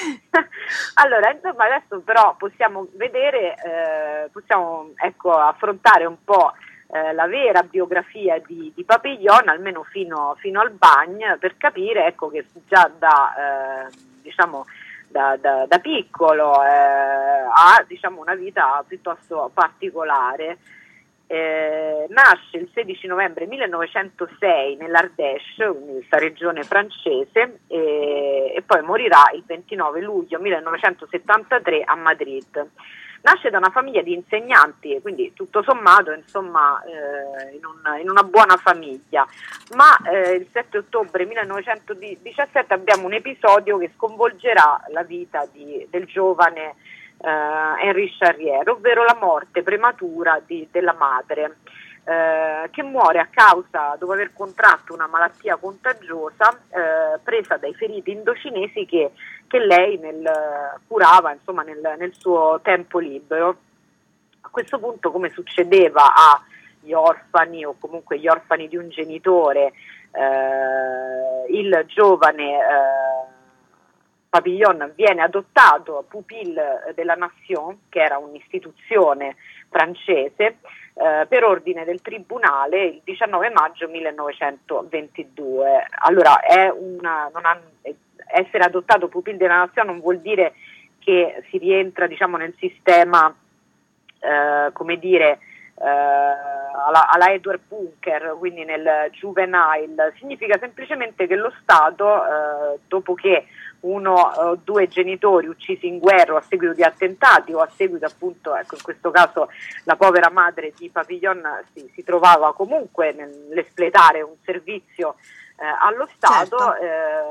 Allora insomma adesso però possiamo vedere eh, possiamo ecco affrontare un po' eh, la vera biografia di, di Papillon almeno fino, fino al bagno, per capire ecco che già da eh, diciamo Da, da, da piccolo eh, ha diciamo una vita piuttosto particolare. Eh, nasce il sedici novembre millenovecentosei nell'Ardèche, quindi questa regione francese, e, e poi morirà il ventinove luglio millenovecentosettantatré a Madrid. Nasce da una famiglia di insegnanti, quindi tutto sommato insomma eh, in, un, in una buona famiglia, ma eh, il sette ottobre millenovecentodiciassette abbiamo un episodio che sconvolgerà la vita di, del giovane eh, Henri Charrière, ovvero la morte prematura di, della madre, eh, che muore a causa, dopo aver contratto una malattia contagiosa eh, presa dai feriti indocinesi che che lei nel, curava insomma nel, nel suo tempo libero. A questo punto, come succedeva agli orfani o comunque gli orfani di un genitore, eh, il giovane eh, Papillon viene adottato pupille della Nation, che era un'istituzione francese, eh, per ordine del tribunale il diciannove maggio millenovecentoventidue. Allora è una, non ha, essere adottato pupille della Nation non vuol dire che si rientra diciamo nel sistema eh, come dire eh, alla, alla Edward Bunker, quindi nel juvenile, significa semplicemente che lo Stato eh, dopo che uno o due genitori uccisi in guerra o a seguito di attentati o a seguito appunto, ecco in questo caso la povera madre di Papillon si, si trovava comunque nell'espletare un servizio eh, allo Stato, certo. eh,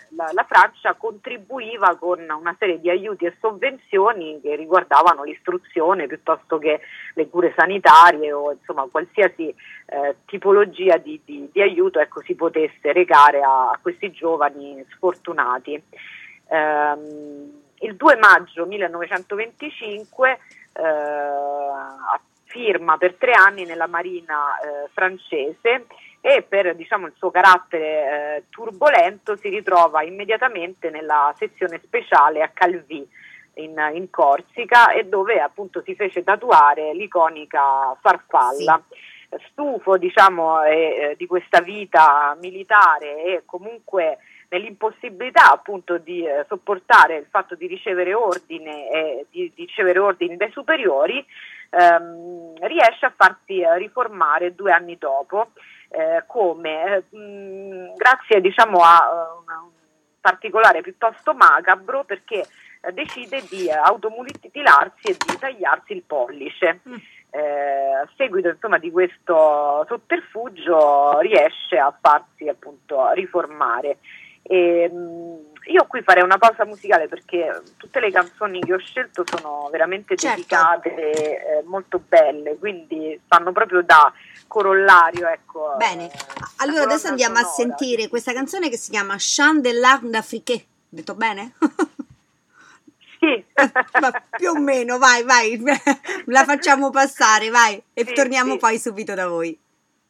la, la Francia contribuiva con una serie di aiuti e sovvenzioni che riguardavano l'istruzione piuttosto che le cure sanitarie o insomma qualsiasi eh, tipologia di, di, di aiuto, ecco, si potesse recare a, a questi giovani sfortunati. Um, il due maggio millenovecentoventicinque eh, firma per tre anni nella marina eh, francese e per, diciamo, il suo carattere eh, turbolento si ritrova immediatamente nella sezione speciale a Calvi in, in Corsica, e dove appunto si fece tatuare l'iconica farfalla. Sì. Stufo, diciamo, eh, di questa vita militare e comunque nell'impossibilità appunto di eh, sopportare il fatto di ricevere ordine e di, di ricevere ordini dai superiori, ehm, riesce a farsi eh, riformare due anni dopo, eh, come mh, grazie, diciamo, a uh, un particolare piuttosto macabro, perché eh, decide di eh, automutilarsi e di tagliarsi il pollice. Mm. Eh, a seguito, insomma, di questo sotterfugio riesce a farsi appunto riformare. E, mh, io qui farei una pausa musicale perché tutte le canzoni che ho scelto sono veramente certo. dedicate, eh, molto belle, quindi fanno proprio da corollario, ecco. Bene, allora adesso andiamo sonora. a sentire questa canzone che si chiama Chant de l'Arc d'Afrique, detto bene? Sì. Ma più o meno, vai, vai, la facciamo passare, vai, e sì, torniamo sì. poi subito da voi.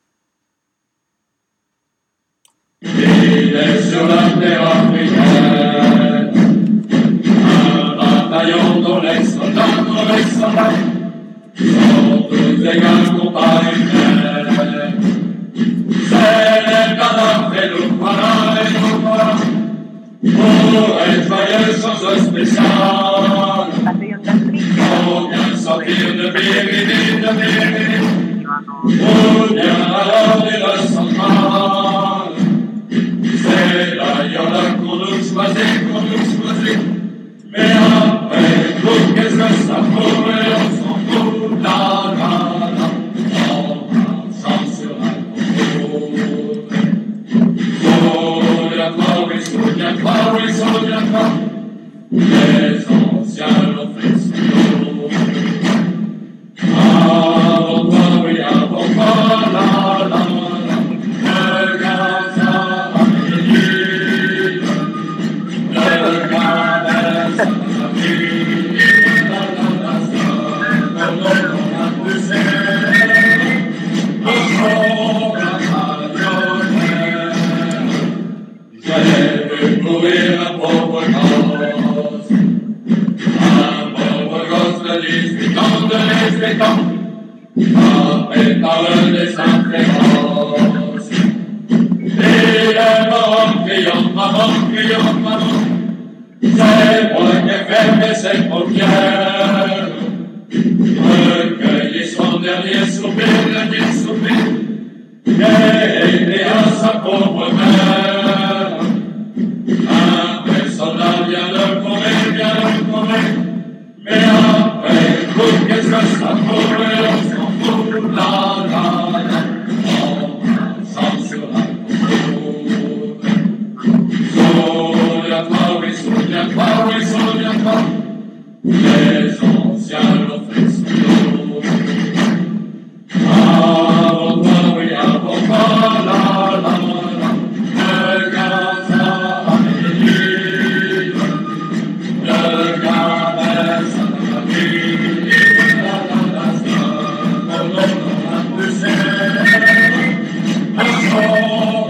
Les sur la terre africaine, un bataillon dont les soldats, dont les soldats sont tous égales compagnons. C'est les cadavres et nous voilà, et nous voilà, pour être joyeux sans un spécial. On vient sortir de Bérine, de Bérine, on vient alors de la centrale. C'est d'ailleurs qu'on nous choisit, qu'on nous choisit. Mais après tout, qu'est-ce que ça fout? Et on s'en fout, la la la. On marche sur la côte. Souviens-toi, oui, souviens-toi, oui, souviens-toi. Les anciens l'ont fait sous. Avant toi, oui, avant toi, la la la. Regarde ça. J'avais courir un pauvre gosse, un pauvre gosse de dix-huit ans, de dix-huit ans, après par le dessin féroce. Il est mort, criant maman, criant maman, c'est moi qui ai fermé ses paupières, recueilli son dernier soupir, dernier soupir, et aidé à sa pauvre mère. Après soldat vient le courir, vient le courir, mais après tout, qu'est-ce que ça fout? Et on s'en fout, la la la, on marche sur la côte. Souviens-toi, oui, souviens-toi, oui, souviens-toi, les anciens l'ont fait sous. Avant toi, oui, avant toi, la la la, regarde ça, Amélie, regarde ça, Amélie, la la la, ça, comme on a poussé, un son,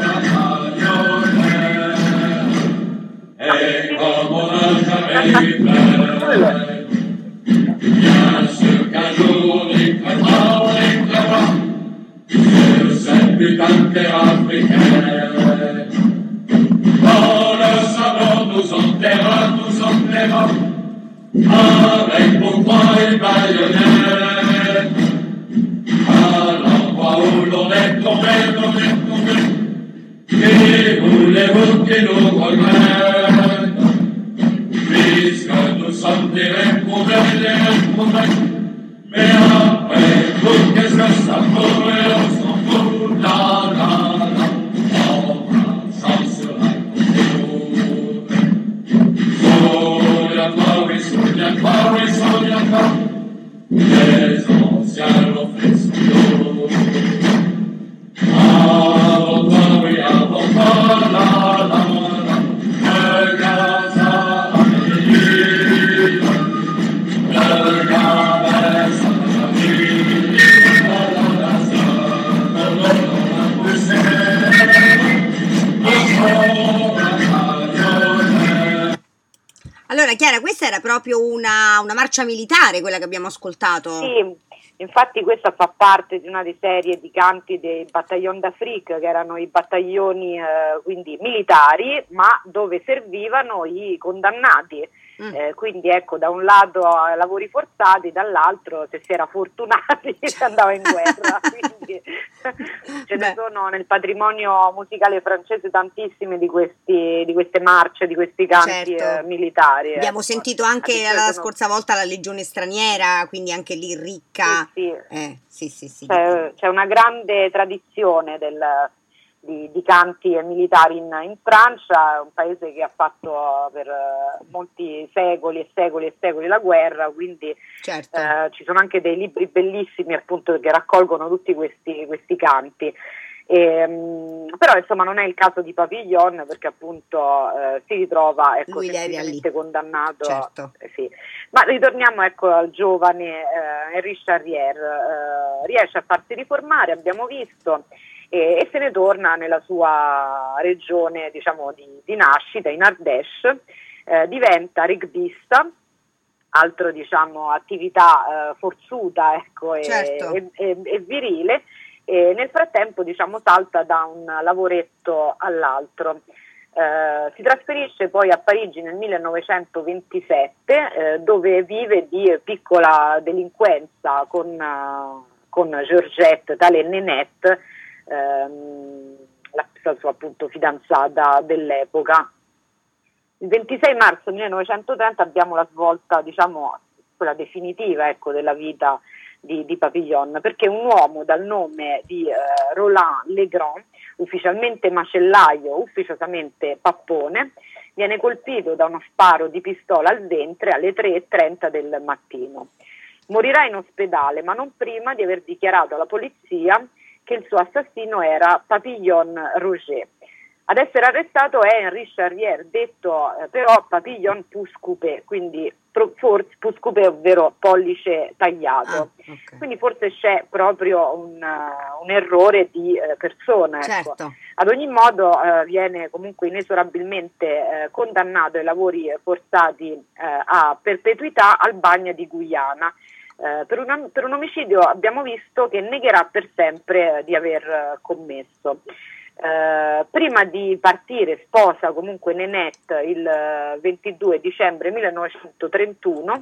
et comme on n'a jamais eu peur, bien sûr qu'un jour on y crèvera, on y crèvera, sur cette putain de terre africaine. Dans le savon nous enterra, nous enterra, avec pourquoi une baïonnette, à l'endroit où l'on est tombé, l'on est tombé. Et voulez-vous qu'il nous regrette, puisque nous sommes des réprouvés, des réprouvés. Mais après tout, qu'est-ce que ça fout? Et on s'en fout, la la la, on marche sur la côte. Allora Chiara, questa era proprio una, una marcia militare, quella che abbiamo ascoltato. Sì, infatti questa fa parte di una di serie di canti dei Bataillon d'Afrique, che erano i battaglioni eh, quindi militari, ma dove servivano i condannati. Mm. Eh, quindi ecco, da un lato lavori forzati, dall'altro se si era fortunati si andava in guerra. Quindi ce ne sono nel patrimonio musicale francese tantissime di questi di queste marce, di questi canti certo. eh, militari. Abbiamo ecco. sentito anche la sono... scorsa volta la Legione Straniera, quindi anche lì ricca. Sì, sì. Eh, sì, sì, sì, c'è, c'è una grande tradizione del Di, di canti militari in, in Francia, è un paese che ha fatto per uh, molti secoli e secoli e secoli la guerra, quindi certo. uh, ci sono anche dei libri bellissimi appunto che raccolgono tutti questi, questi canti. E, um, però insomma non è il caso di Papillon, perché appunto uh, si ritrova ecco, semplicemente condannato. Certo. Eh, sì. Ma ritorniamo ecco al giovane uh, Henri Charrière, uh, riesce a farsi riformare, abbiamo visto, e, e se ne torna nella sua regione diciamo di, di nascita, in Ardèche, eh, diventa rugbista, altro diciamo attività eh, forzuta ecco, e, certo. e, e, e virile, e nel frattempo diciamo salta da un lavoretto all'altro. Eh, si trasferisce poi a Parigi nel millenovecentoventisette, eh, dove vive di piccola delinquenza con, uh, con Georgette, tale Nénette, ehm, la, la sua appunto fidanzata dell'epoca. Il ventisei marzo millenovecentotrenta abbiamo la svolta, diciamo, quella definitiva ecco, della vita di, di Papillon, perché un uomo dal nome di eh, Roland Legrand, ufficialmente macellaio, ufficiosamente pappone, viene colpito da uno sparo di pistola al ventre alle tre e trenta del mattino. Morirà in ospedale, ma non prima di aver dichiarato alla polizia che il suo assassino era Papillon Roger. Ad essere arrestato è Henri Charrière, detto eh, però Papillon pouce coupé, quindi pro, forse pouce coupé, ovvero pollice tagliato. Ah, okay. Quindi forse c'è proprio un, uh, un errore di uh, persona. Ecco. Certo. Ad ogni modo uh, viene comunque inesorabilmente uh, condannato ai lavori forzati uh, a perpetuità al Bagna di Guyana. Uh, per, una, per un omicidio abbiamo visto che negherà per sempre uh, di aver uh, commesso. Uh, prima di partire sposa comunque Nénette il uh, ventidue dicembre millenovecentotrentuno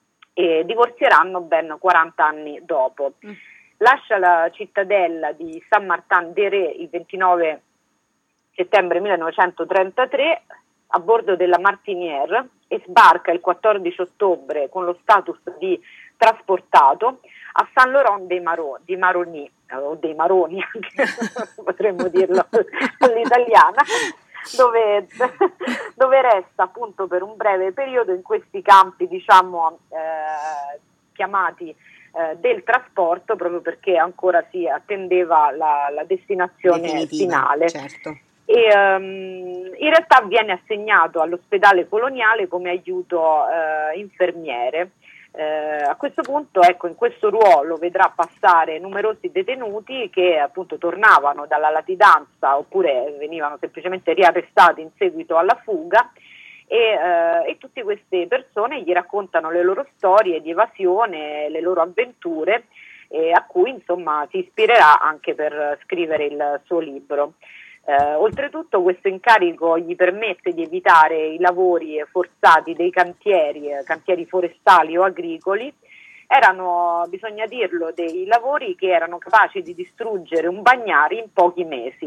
e divorzieranno ben quaranta anni dopo. Mm. Lascia la cittadella di Saint-Martin-d'Héré il ventinove settembre millenovecentotrentatré a bordo della Martinière e sbarca il quattordici ottobre con lo status di trasportato a Saint-Laurent des Maroni, di Maroni o dei Maroni anche potremmo dirlo all'italiana, dove, dove resta appunto per un breve periodo in questi campi diciamo eh, chiamati eh, del trasporto, proprio perché ancora si attendeva la, la destinazione definitiva, finale. Certo. E, um, in realtà viene assegnato all'ospedale coloniale come aiuto eh, infermiere. Eh, a questo punto ecco in questo ruolo vedrà passare numerosi detenuti che appunto tornavano dalla latitanza oppure venivano semplicemente riarrestati in seguito alla fuga e, eh, e tutte queste persone gli raccontano le loro storie di evasione, le loro avventure eh, a cui insomma si ispirerà anche per scrivere il suo libro. Eh, oltretutto questo incarico gli permette di evitare i lavori forzati dei cantieri, eh, cantieri forestali o agricoli. Erano, bisogna dirlo, dei lavori che erano capaci di distruggere un bagnare in pochi mesi.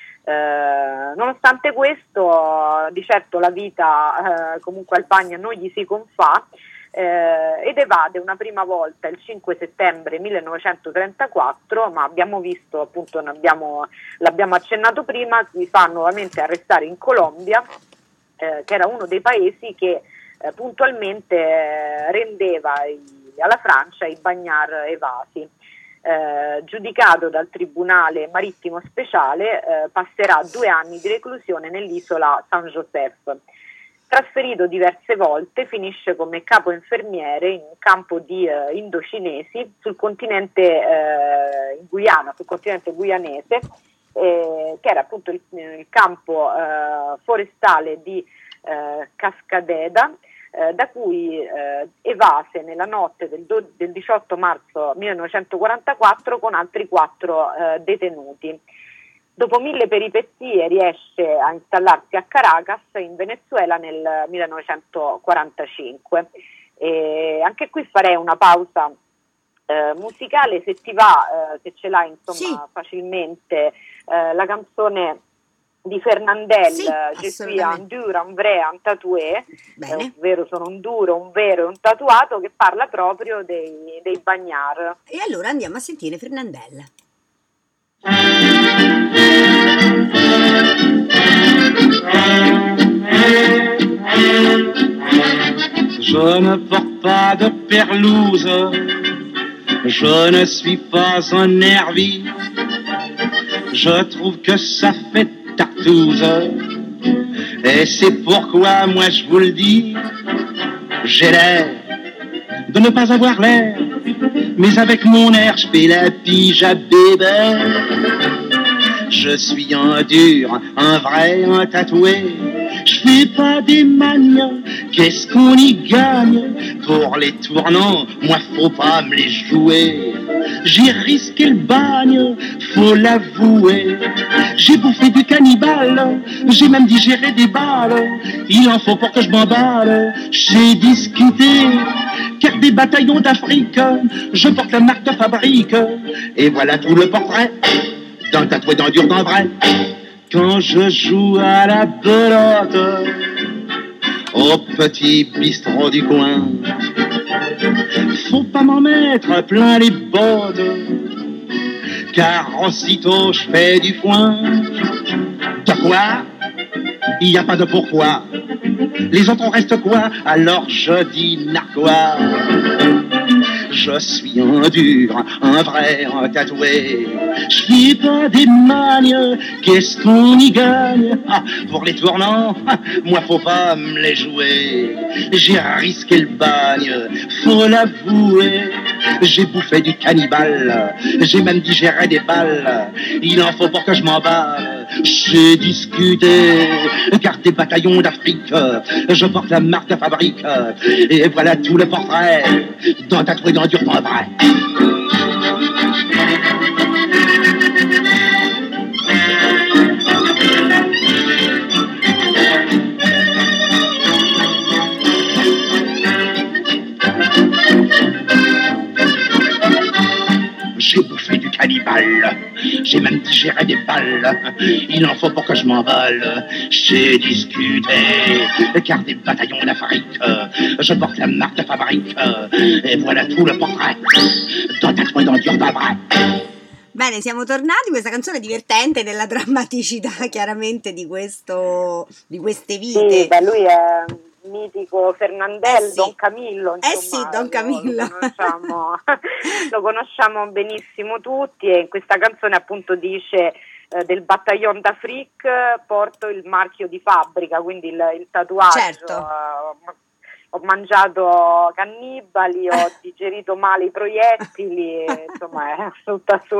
Eh, nonostante questo, di certo la vita eh, comunque al bagno non gli si confà, Eh, ed evade una prima volta il cinque settembre millenovecentotrentaquattro, ma abbiamo visto appunto, abbiamo, l'abbiamo accennato prima, si fa nuovamente arrestare in Colombia, eh, che era uno dei paesi che eh, puntualmente eh, rendeva i, alla Francia i bagnard evasi. Eh, giudicato dal Tribunale Marittimo Speciale, eh, passerà due anni di reclusione nell'isola Saint Joseph. Trasferito diverse volte, finisce come capo infermiere in un campo di eh, indocinesi sul continente eh, in Guyana, sul continente guyanese, eh, che era appunto il, il campo eh, forestale di eh, Cascadeda, eh, da cui eh, evase nella notte del, do- del diciotto marzo millenovecentoquarantaquattro con altri quattro eh, detenuti. Dopo mille peripezie riesce a installarsi a Caracas in Venezuela nel millenovecentoquarantacinque. E anche qui farei una pausa eh, musicale, se ti va, eh, se ce l'hai insomma Sì. facilmente, eh, la canzone di Fernandel, Sì, Je suis un assolutamente. dur, un vrai, un tatoué, Bene. eh, ovvero sono un duro, un vero e un tatuato, che parla proprio dei, dei bagnard. E allora andiamo a sentire Fernandel. Je ne porte pas de perlouse, je ne suis pas un nervi, je trouve que ça fait tartouze, et c'est pourquoi moi je vous le dis, j'ai l'air de ne pas avoir l'air, mais avec mon air je fais la pige à bébé. Je suis un dur, un vrai, un tatoué. Je fais pas des manias, qu'est-ce qu'on y gagne? Pour les tournants, moi faut pas me les jouer. J'ai risqué le bagne, faut l'avouer. J'ai bouffé du cannibale, j'ai même digéré des balles. Il en faut pour que je m'emballe. J'ai discuté, car des bataillons d'Afrique, je porte la marque de fabrique. Et voilà tout le portrait d'un tatoué, d'un dur, d'un vrai. Quand je joue à la belote au petit bistrot du coin, faut pas m'en mettre plein les bottes, car aussitôt je fais du foin. De quoi? Il n'y a pas de pourquoi. Les autres restent quoi? Alors je dis narquois. Je suis un dur, un vrai, un tatoué. Je fais pas des magnes, qu'est-ce qu'on y gagne? Ah, pour les tournants, ah, moi faut pas me les jouer. J'ai risqué le bagne, faut l'avouer. J'ai bouffé du cannibale, j'ai même digéré des balles. Il en faut pour que je m'emballe. J'ai discuté, car des bataillons d'Afrique, je porte la marque de fabrique. Et voilà tout le portrait d'un tatoué, d'un dur, d'un vrai. J'ai bouffé du cannibale, j'ai même digéré des balles. Il en faut pour que je m'emballe. J'ai discuté, car des bataillons d'Afrique, je porte la marque de fabrique. Et voilà tout le portrait d'un tatoué, d'un dur, d'un vrai. Bene, siamo tornati. Questa canzone divertente della drammaticità chiaramente di questo, di queste vite. Sì, beh, lui è mitico Fernandel, Eh sì. Don Camillo, insomma, Eh sì, Don lo- Camillo. Lo, conosciamo, lo conosciamo benissimo tutti, e in questa canzone appunto dice eh, del Bataillon d'Afrique porto il marchio di fabbrica, quindi il, il tatuaggio. Certo. eh, ho mangiato cannibali, ho digerito male i proiettili, e, insomma è tutta su.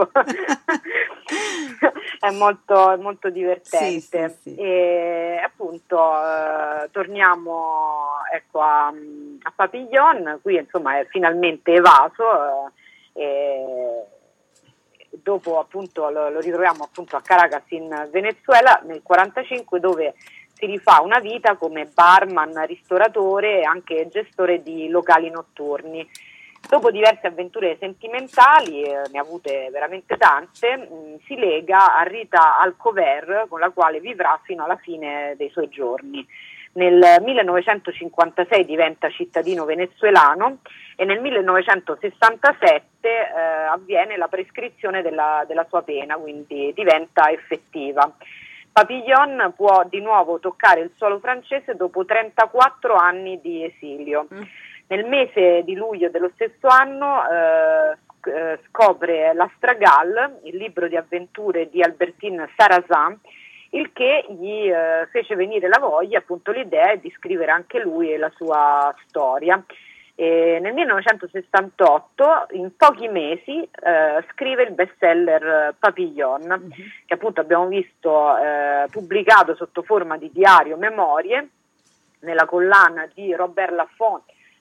È molto, è molto divertente. Sì, sì, sì. E appunto eh, torniamo ecco, a, a Papillon. Qui insomma è finalmente evaso, eh, e dopo appunto lo, lo ritroviamo appunto a Caracas in Venezuela nel quarantacinque, dove si rifà una vita come barman, ristoratore e anche gestore di locali notturni. Dopo diverse avventure sentimentali, eh, ne ha avute veramente tante, mh, si lega a Rita Alcover, con la quale vivrà fino alla fine dei suoi giorni. Nel millenovecentocinquantasei diventa cittadino venezuelano e nel millenovecentosessantasette eh, avviene la prescrizione della, della sua pena, quindi diventa effettiva. Papillon può di nuovo toccare il suolo francese dopo trentaquattro anni di esilio. Mm. Nel mese di luglio dello stesso anno eh, sc- eh, scopre La Stragale, il libro di avventure di Albertine Sarrazin, il che gli eh, fece venire la voglia, appunto l'idea di scrivere anche lui la sua storia. E nel millenovecentosessantotto, in pochi mesi, eh, scrive il bestseller Papillon, mm-hmm. che appunto abbiamo visto eh, pubblicato sotto forma di diario memorie nella collana di Robert Laffont,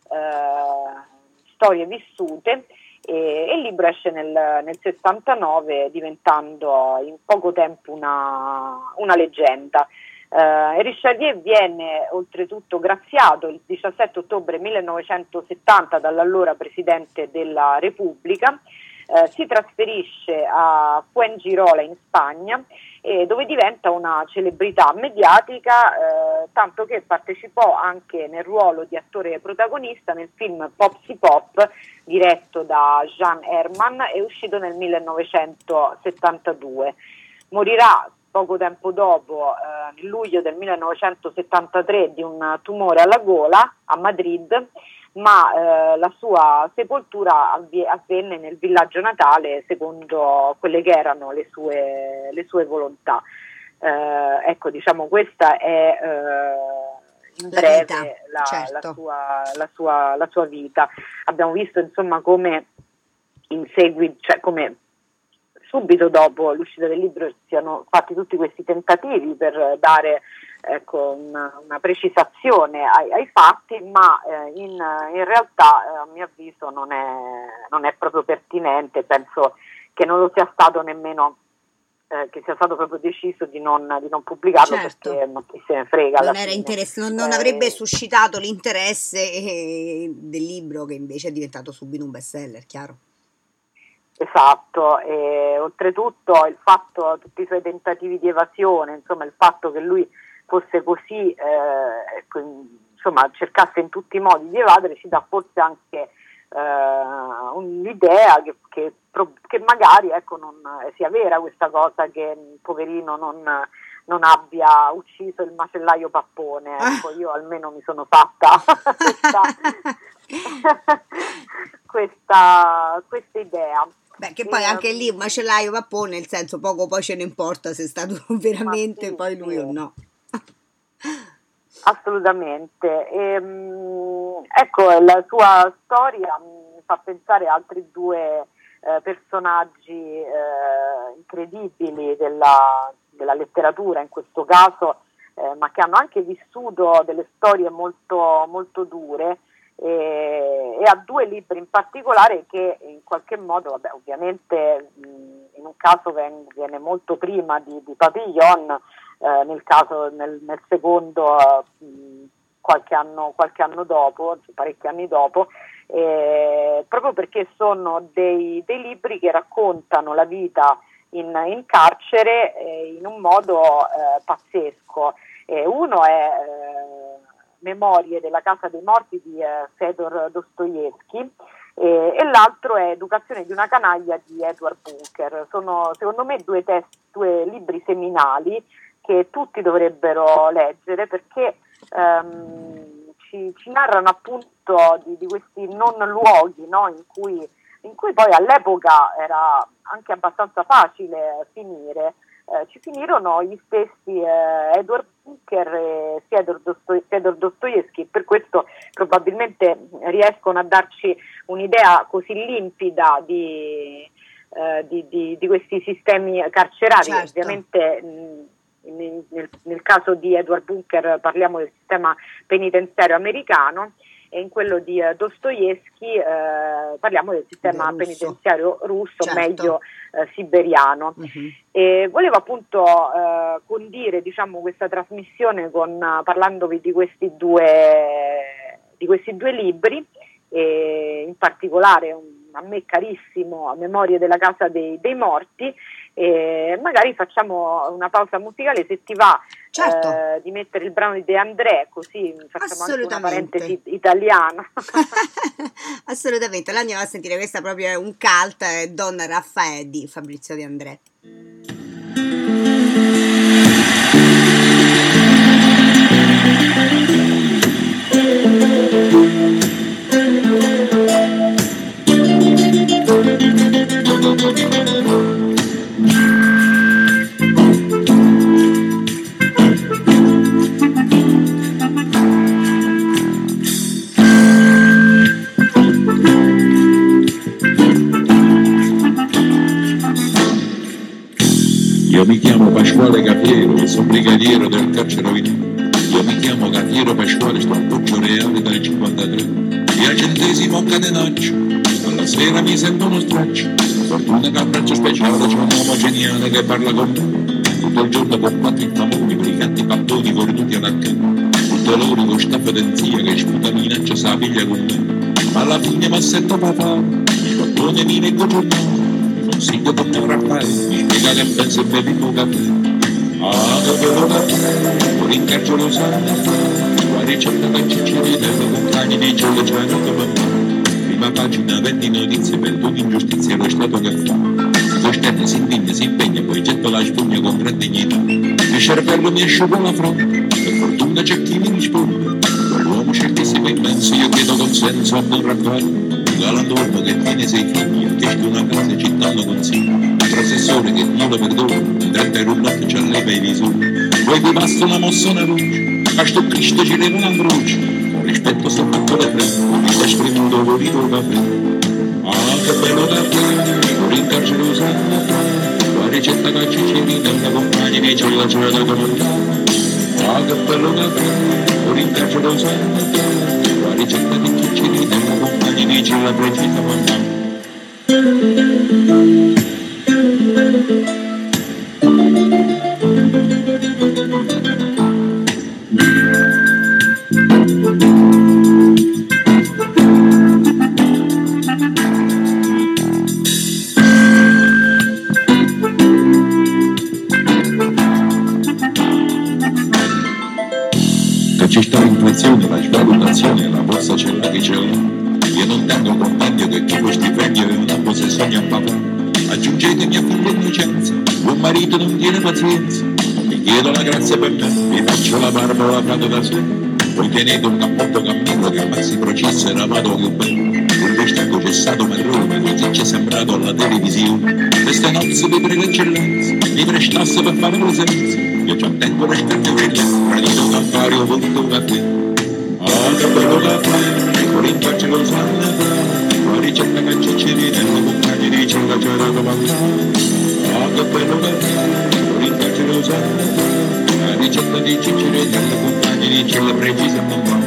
eh, Storie vissute, e, e il libro esce nel, nel sessantanove, diventando in poco tempo una, una leggenda. Uh, Richelieu viene oltretutto graziato il diciassette ottobre millenovecentosettanta dall'allora Presidente della Repubblica, uh, si trasferisce a Fuengirola in Spagna, eh, dove diventa una celebrità mediatica, uh, tanto che partecipò anche nel ruolo di attore protagonista nel film Popsy Pop, diretto da Jean Herman e uscito nel millenovecentosettantadue. Morirà poco tempo dopo, eh, nel luglio del millenovecentosettantatré, di un tumore alla gola a Madrid, ma eh, la sua sepoltura avvie- avvenne nel villaggio natale secondo quelle che erano le sue, le sue volontà. Eh, ecco, diciamo, questa è eh, in breve la, vita, la, certo. la, sua, la, sua, la sua vita. Abbiamo visto insomma come in seguito, cioè come subito dopo l'uscita del libro siano fatti tutti questi tentativi per dare, ecco, una, una precisazione ai, ai fatti, ma eh, in, in realtà eh, a mio avviso non è, non è proprio pertinente. Penso che non lo sia stato nemmeno, eh, che sia stato proprio deciso di non, di non pubblicarlo, certo. Perché non chi se ne frega. Non, era interess- non, non eh, avrebbe suscitato l'interesse eh, del libro, che invece è diventato subito un bestseller, chiaro. Esatto, e oltretutto il fatto, tutti i suoi tentativi di evasione, insomma il fatto che lui fosse così, eh, insomma cercasse in tutti i modi di evadere, ci dà forse anche eh, un'idea che, che, che magari, ecco, non sia vera questa cosa, che il poverino non, non abbia ucciso il macellaio Pappone. Ecco, io almeno mi sono fatta questa, questa, questa idea. Beh, che poi anche lì un macellaio Pappone, nel senso, poco poi ce ne importa se è stato veramente sì, poi lui sì. o no. Assolutamente. E, um, ecco, la sua storia mi fa pensare a altri due eh, personaggi eh, incredibili della, della letteratura, in questo caso, eh, ma che hanno anche vissuto delle storie molto, molto dure. E, e ha due libri in particolare che in qualche modo, vabbè, ovviamente mh, in un caso ven- viene molto prima di, di Papillon, eh, nel caso nel, nel secondo mh, qualche anno qualche anno dopo, parecchi anni dopo, eh, proprio perché sono dei, dei libri che raccontano la vita in, in carcere eh, in un modo eh, pazzesco. Eh, uno è eh, Memorie della Casa dei Morti di eh, Fedor Dostoevskij eh, e l'altro è Educazione di una canaglia di Edward Bunker. Sono secondo me due, test, due libri seminali che tutti dovrebbero leggere, perché ehm, ci, ci narrano appunto di, di questi non luoghi, no, in cui, in cui poi all'epoca era anche abbastanza facile finire. Eh, ci finirono gli stessi eh, Edward Bunker e Fedor Dostoevskij, per questo probabilmente riescono a darci un'idea così limpida di, eh, di, di, di questi sistemi carcerari. Certo. Ovviamente mh, nel, nel caso di Edward Bunker parliamo del sistema penitenziario americano, e in quello di uh, Dostoevskij eh, parliamo del sistema russo. penitenziario russo, certo. meglio eh, siberiano. Uh-huh. E volevo appunto eh, condire, diciamo, questa trasmissione con, uh, parlandovi di questi due di questi due libri, e in particolare un, a me carissimo, a Memorie della Casa dei, dei Morti. E magari facciamo una pausa musicale, se ti va, certo. eh, di mettere il brano di De André, così facciamo anche una parentesi italiana. Assolutamente, allora andiamo a sentire, questa proprio è un cult, è Donna Raffaele di Fabrizio De André. Io mi chiamo Pasquale Capiero e sono brigadiero del carcere Io Io mi chiamo Gattiero Pasquale, sto a Poggio Reale dal cinquantatré. E al centesimo catenaccio, alla sera mi sento uno straccio. Fortuna che abbraccio speciale, c'è un uomo geniale che parla con me. Tutto il giorno con quattro infamoni, briganti papponi, cornuti ad acche. Tutto loro con sta fedenzia che sputa minaccia sa piglia con me. Ma alla fine mi assetto papà, i pattoni mi leggo giornale. Mi consiglio con mio Raffaele, mi spiega che penso e bevi un caffè. Ah, che bello caffè, con in carcere lo sanno, la ricetta che ci ci vede, con cani nei cieli c'è una mamma. Prima pagina, venti notizie, per tutte ingiustizie, lo Stato che fa. Si costerna, si indigna, si impegna, poi getto la spugna con gran dignità. Il cervello mi asciuga la fronte, per fortuna c'è chi mi risponde. Quell'uomo certissimo immenso, io chiedo consenso a Don Raffaele. Galantuomo che tiene sei figli, ha chiesto una casa e ci danno consiglio. Un processore che Dio lo perdona, trenta e roulotte ci alleva i visori. Poi vi basta una mossa, una luce, a sto Cristo ci leva una croce. Con rispetto sto fatto le tre, mi sta esprimendo un volito caffè. Ah, che bello caffè, con in carcere lo sanno, la ricetta che ci ci ride, una compagna mi c'è la c'è da comandare. Ah, che bello caffè, con in carcere lo sanno, la ricetta che ci ci ride, una compagna mi c'è la precisa mamma. C'è sta l'inflazione, la svalutazione, la borsa c'è la che c'è là. Io non tengo compendio che chi questi stipendio è una possessione a papà. Aggiungete mia figlia innocenza, buon marito non tiene pazienza. Mi chiedo la grazia per me, mi faccio la barba o la fate da sé. Poi tenete un cappotto cammino che Maxi Processo era amato che bello. Un vestito cessato marrone, così ci è sembrato alla televisione. Queste nozze vi prego eccellenza, mi prestasse per fare presenza. Io ci attendo rispetto a quelle, granito campario, voluto caffè. Ah, che bello caffè, con in faccia lo sanno, la ricetta che ci ci ride, la compagna dice la c'è da comandare. Ah, che bello caffè, con in faccia lo sanno, la ricetta di ci ci ride, la compagna dice la precisa mamma.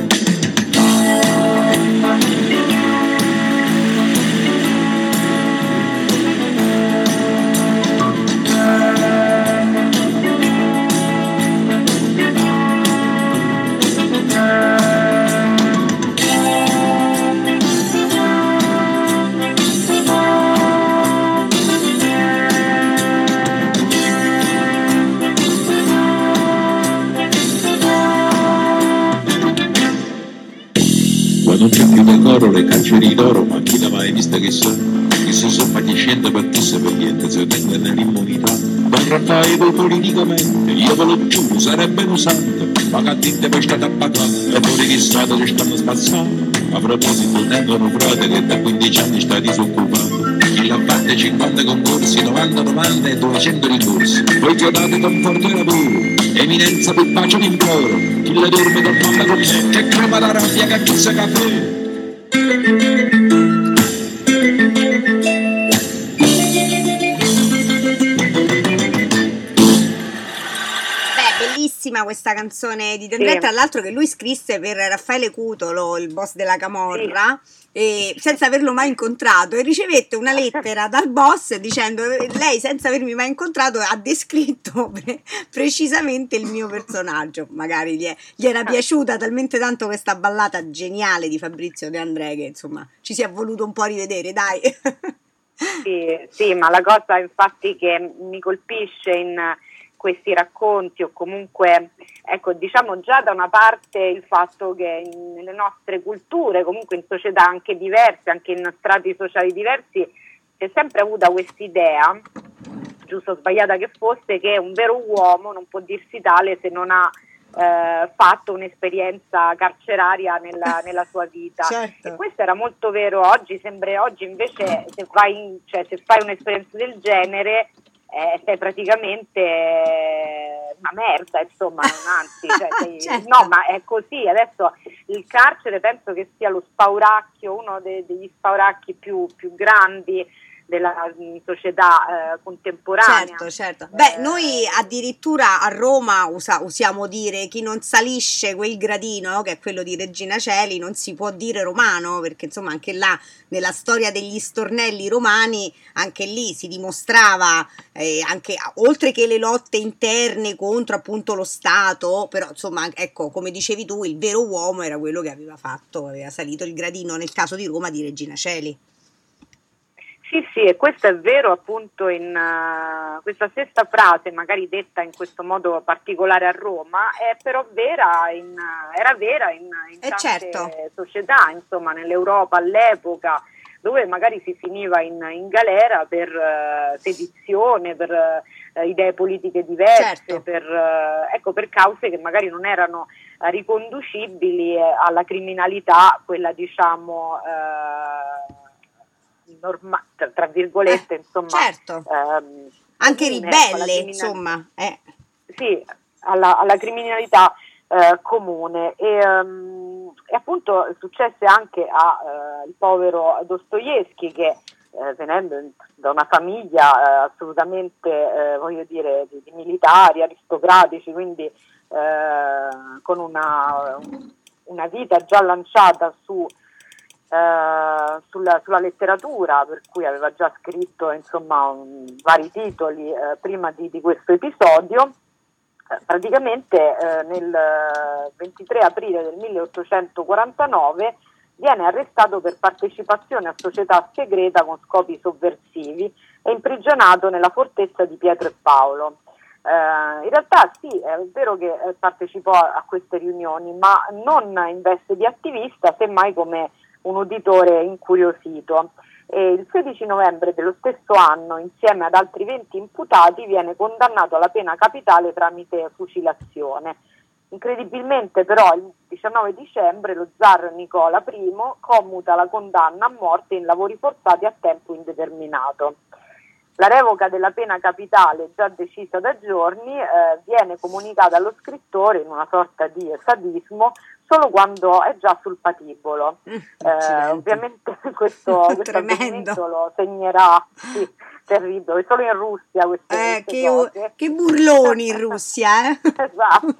Non c'è più decoro, le carceri d'oro, ma chi l'ha mai vista che so? Che se sono fatiscente per chi se per niente, se tengo nell'immunità. Don Raffaele politicamente, io ve lo giuro, sarebbe un santo, ma che a dite per stata pagata, e fuori di strada ci stanno spazzando. A proposito, tengono frate che da quindici anni sta disoccupato. Chi l'ha fatta cinquanta concorsi, novanta domande e duecento ricorsi. Poi chiodate con forte lavoro, eminenza per pace d'imploro. Chi le dorme con mamma con me, che crema la rabbia che chissà caffè. Questa canzone di De André, sì. Tra l'altro che lui scrisse per Raffaele Cutolo, il boss della Camorra, sì. E senza averlo mai incontrato, e ricevette una lettera dal boss dicendo: lei senza avermi mai incontrato ha descritto pre- precisamente il mio personaggio. Magari gli, è, gli era piaciuta talmente tanto questa ballata geniale di Fabrizio De André che insomma ci si è voluto un po' rivedere, dai. Sì, sì, ma la cosa infatti che mi colpisce in questi racconti, o comunque, ecco, diciamo già da una parte il fatto che in, nelle nostre culture, comunque in società anche diverse, anche in strati sociali diversi, si è sempre avuta quest'idea, giusto o sbagliata che fosse, che un vero uomo non può dirsi tale se non ha eh, fatto un'esperienza carceraria nella, nella sua vita. Certo. E questo era molto vero. Oggi sembra, oggi invece se fai, cioè, se fai un'esperienza del genere Eh, sei praticamente una merda, insomma, non anzi, cioè, sei, certo. No, ma è così. Adesso il carcere penso che sia lo spauracchio, uno de- degli spauracchi più, più grandi della società eh, contemporanea. Certo, certo. Beh, noi addirittura a Roma usa, usiamo dire chi non salisce quel gradino, no, che è quello di Regina Coeli, non si può dire romano, perché insomma anche là nella storia degli stornelli romani, anche lì si dimostrava, eh, anche oltre che le lotte interne contro appunto lo Stato, però insomma ecco, come dicevi tu, il vero uomo era quello che aveva fatto, aveva salito il gradino, nel caso di Roma di Regina Coeli. Sì, sì, e questo è vero appunto in uh, questa stessa frase, magari detta in questo modo particolare a Roma, è però vera in, uh, era vera in, in eh tante certo. società, insomma, nell'Europa all'epoca, dove magari si finiva in, in galera per uh, sedizione, per uh, idee politiche diverse, certo. per, uh, ecco, per cause che magari non erano uh, riconducibili eh, alla criminalità, quella diciamo... Uh, Norma, tra, tra virgolette, eh, insomma, certo. ehm, anche comune, ribelle, insomma, eh. sì, alla, alla criminalità eh, comune. E, um, e appunto successe anche al uh, povero Dostoevskij, che eh, venendo da una famiglia eh, assolutamente, eh, voglio dire, di, di militari, aristocratici, quindi eh, con una, una vita già lanciata su Uh, sulla, sulla letteratura, per cui aveva già scritto insomma un, vari titoli uh, prima di, di questo episodio. Uh, praticamente uh, nel ventitré aprile del milleottocentoquarantanove viene arrestato per partecipazione a società segreta con scopi sovversivi e imprigionato nella fortezza di Pietro e Paolo. Uh, in realtà sì, è vero che eh, partecipò a, a queste riunioni, ma non in veste di attivista, semmai come un uditore incuriosito. E il sedici novembre dello stesso anno, insieme ad altri venti imputati, viene condannato alla pena capitale tramite fucilazione. Incredibilmente però il diciannove dicembre lo zar Nicola I commuta la condanna a morte in lavori forzati a tempo indeterminato. La revoca della pena capitale, già decisa da giorni, eh, viene comunicata allo scrittore in una sorta di sadismo solo quando è già sul patibolo. Eh, ovviamente questo, questo avvenimento lo segnerà, sì, terribile, solo in Russia queste, eh, queste che, cose. Che burloni in Russia, eh? Esatto.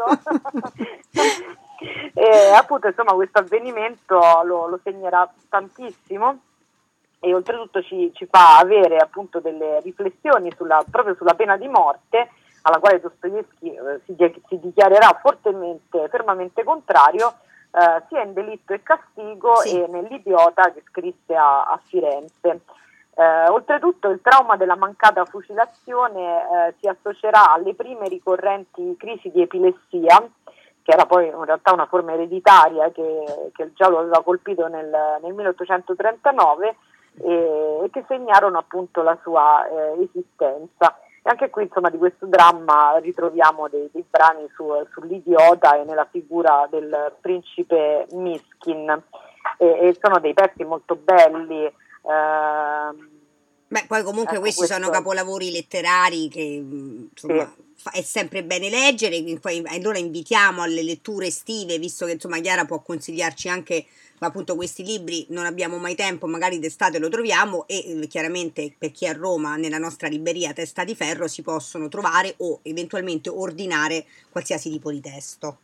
E appunto insomma questo avvenimento lo, lo segnerà tantissimo. E oltretutto ci, ci fa avere appunto delle riflessioni sulla, proprio sulla pena di morte, alla quale Dostoevskij eh, si, si dichiarerà fortemente, fermamente contrario, eh, sia in Delitto e Castigo sì. e nell'Idiota che scrisse a, a Firenze. Eh, oltretutto il trauma della mancata fucilazione eh, si associerà alle prime ricorrenti crisi di epilessia, che era poi in realtà una forma ereditaria che, che già lo aveva colpito nel, nel milleottocentotrentanove, e che segnarono appunto la sua eh, esistenza. E anche qui insomma di questo dramma ritroviamo dei, dei brani su, sull'idiota e nella figura del principe Miskin, e, e sono dei pezzi molto belli. Eh, Beh, poi comunque ecco, questi questo... sono capolavori letterari che insomma sì. è sempre bene leggere, poi allora invitiamo alle letture estive, visto che insomma Chiara può consigliarci anche appunto questi libri, non abbiamo mai tempo, magari d'estate lo troviamo, e eh, chiaramente per chi è a Roma nella nostra libreria Testa di Ferro si possono trovare o eventualmente ordinare qualsiasi tipo di testo.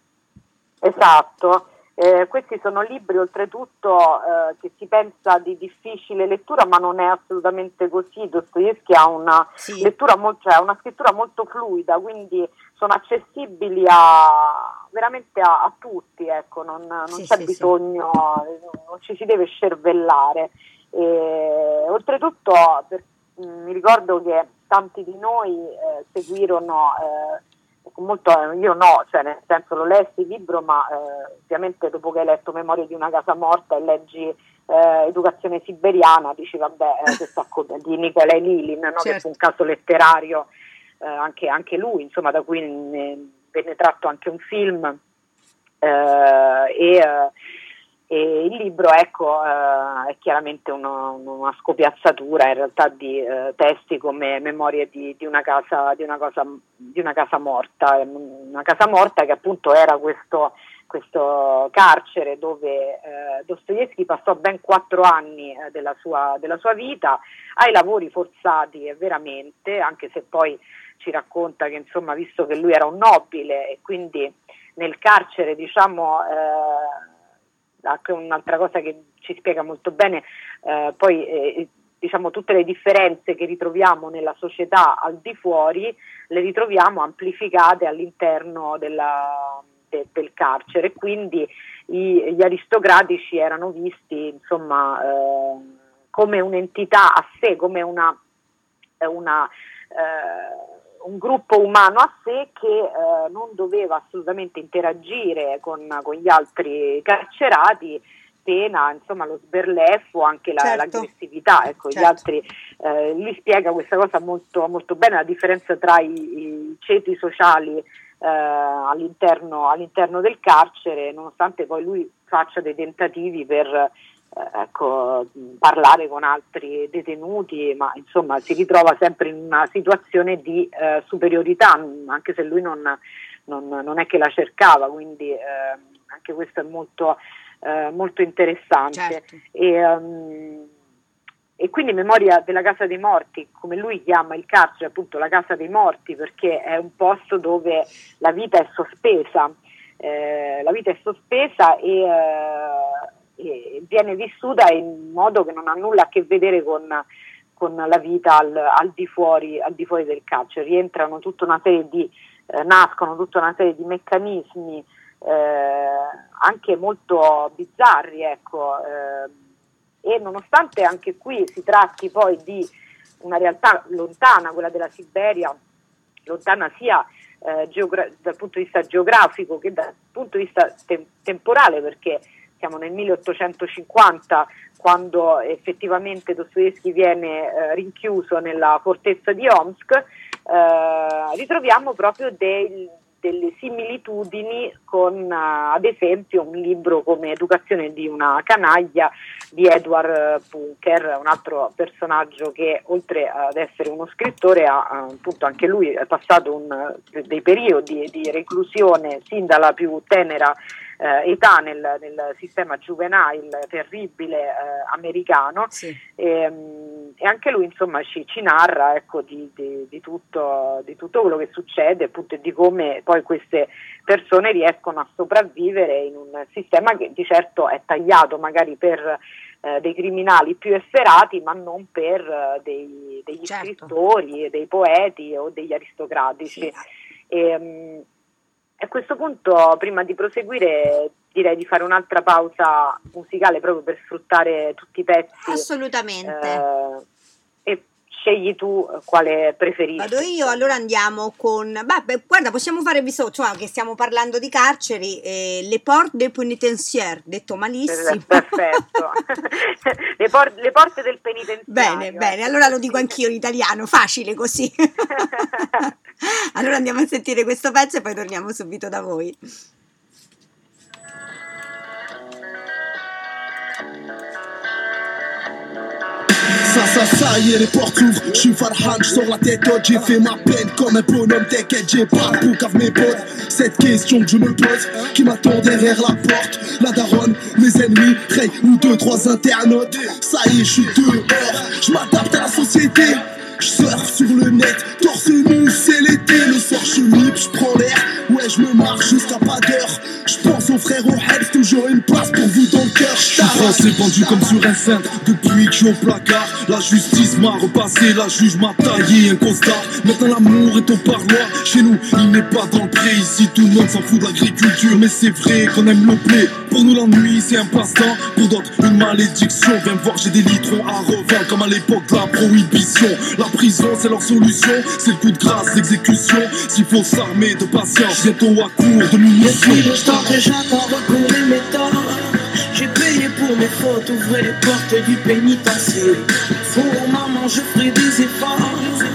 Esatto. Eh, questi sono libri oltretutto eh, che si pensa di difficile lettura, ma non è assolutamente così. Dostoevskij ha una sì. lettura molto, cioè una scrittura molto fluida, quindi sono accessibili a veramente a, a tutti, ecco, non, non sì, c'è sì, bisogno, sì. non ci si deve scervellare. E, oltretutto per, mh, mi ricordo che tanti di noi eh, seguirono eh, molto, io no, cioè nel senso lo lessi il libro, ma eh, ovviamente dopo che hai letto Memorie di una casa morta e leggi eh, Educazione siberiana, dici vabbè, eh, questo di Nikolaj Lilin, no? Certo. Che fu un caso letterario, eh, anche, anche lui, insomma, da cui ne, venne tratto anche un film, eh, e, eh, e il libro, ecco, eh, è chiaramente uno, una scopiazzatura in realtà di eh, testi come Memorie di, di una casa di una cosa di una casa morta, una casa morta che appunto era questo questo carcere dove eh, Dostoevskij passò ben quattro anni eh, della, sua, della sua vita, ai lavori forzati e veramente, anche se poi ci racconta che insomma, visto che lui era un nobile e quindi nel carcere, diciamo, eh, anche un'altra cosa che ci spiega molto bene, eh, poi eh, diciamo tutte le differenze che ritroviamo nella società al di fuori le ritroviamo amplificate all'interno della, de, del carcere, quindi i, gli aristocratici erano visti insomma eh, come un'entità a sé, come una, una eh, un gruppo umano a sé che eh, non doveva assolutamente interagire con, con gli altri carcerati, pena insomma lo sberleffo, anche la, certo. l'aggressività, ecco, certo. Gli altri eh, lui spiega questa cosa molto, molto bene, la differenza tra i, i ceti sociali eh, all'interno, all'interno del carcere, nonostante poi lui faccia dei tentativi per Eh, ecco, parlare con altri detenuti, ma insomma si ritrova sempre in una situazione di eh, superiorità, anche se lui non, non, non è che la cercava, quindi eh, anche questo è molto, eh, molto interessante. Certo. E, um, e quindi Memoria della Casa dei Morti, come lui chiama il carcere, appunto la Casa dei Morti, perché è un posto dove la vita è sospesa, eh, la vita è sospesa e eh, e viene vissuta in modo che non ha nulla a che vedere con, con la vita al, al, di fuori, al di fuori del carcere. Rientrano tutta una serie di, eh, nascono tutta una serie di meccanismi eh, anche molto bizzarri, ecco, eh, e nonostante anche qui si tratti poi di una realtà lontana, quella della Siberia, lontana sia eh, geogra- dal punto di vista geografico che dal punto di vista te- temporale, perché siamo nel milleottocentocinquanta, quando effettivamente Dostoevskij viene eh, rinchiuso nella fortezza di Omsk, eh, ritroviamo proprio dei, delle similitudini con uh, ad esempio un libro come Educazione di una canaglia di Edward Punker, un altro personaggio che oltre ad essere uno scrittore ha appunto anche lui è passato un, dei periodi di reclusione sin dalla più tenera Eh, età nel, nel sistema juvenile terribile eh, americano, sì. e, e anche lui insomma ci, ci narra ecco, di, di, di, tutto, di tutto quello che succede, appunto, e di come poi queste persone riescono a sopravvivere in un sistema che di certo è tagliato magari per eh, dei criminali più efferati, ma non per eh, dei, degli certo. scrittori, dei poeti o degli aristocratici. Sì. E, um, a questo punto, prima di proseguire, direi di fare un'altra pausa musicale proprio per sfruttare tutti i pezzi. Assolutamente. Eh, e scegli tu quale preferisci. Vado io, allora andiamo con... Beh, guarda, possiamo fare, visto cioè, che stiamo parlando di carceri, eh, Le Porte des Pénitentiaires, detto malissimo. Perfetto. le, por- le porte del penitenziario. Bene, bene, allora lo dico anch'io in italiano, facile così. Allora andiamo a sentire questo pezzo e poi torniamo subito da voi. Ça, ça, ça y est, les portes s'ouvrent. J'suis Farhan, j'sors la tête haute. J'ai fait ma peine comme un bonhomme. T'inquiète, j'ai pas le bouc avec mes potes. Cette question que je me pose, qui m'attend derrière la porte. La daronne, mes ennemis, Ray ou deux, trois internautes. Ça y est, j'suis dehors. J'm'adapte à la société. J'surfe sur le net, torse nu, c'est l'été. Le soir j'suis libre, j'prends l'air. Ouais, j'me marche jusqu'à pas d'heure. J'pense aux frères, aux helps, toujours une place pour vous dans le cœur. J'suis français pendu comme sur un cintre. Depuis que j'suis au placard, la justice m'a repassé, la juge m'a taillé un constat. Maintenant l'amour est au parloir. Chez nous, il n'est pas dans le pré. Ici tout le monde s'en fout de l'agriculture. Mais c'est vrai qu'on aime le blé. Pour nous l'ennui c'est un passe-temps. Pour d'autres une malédiction. Viens me voir, j'ai des litrons à revendre. Comme à l'époque de la prohibition. La prison c'est leur solution. C'est le coup de grâce, l'exécution. S'il faut s'armer de patience, bientôt à court de munitions. Depuis le temps que j'attends recouvrir mes torts, j'ai payé pour mes fautes, ouvrez les portes du pénitencier. Pour maman je ferai des efforts.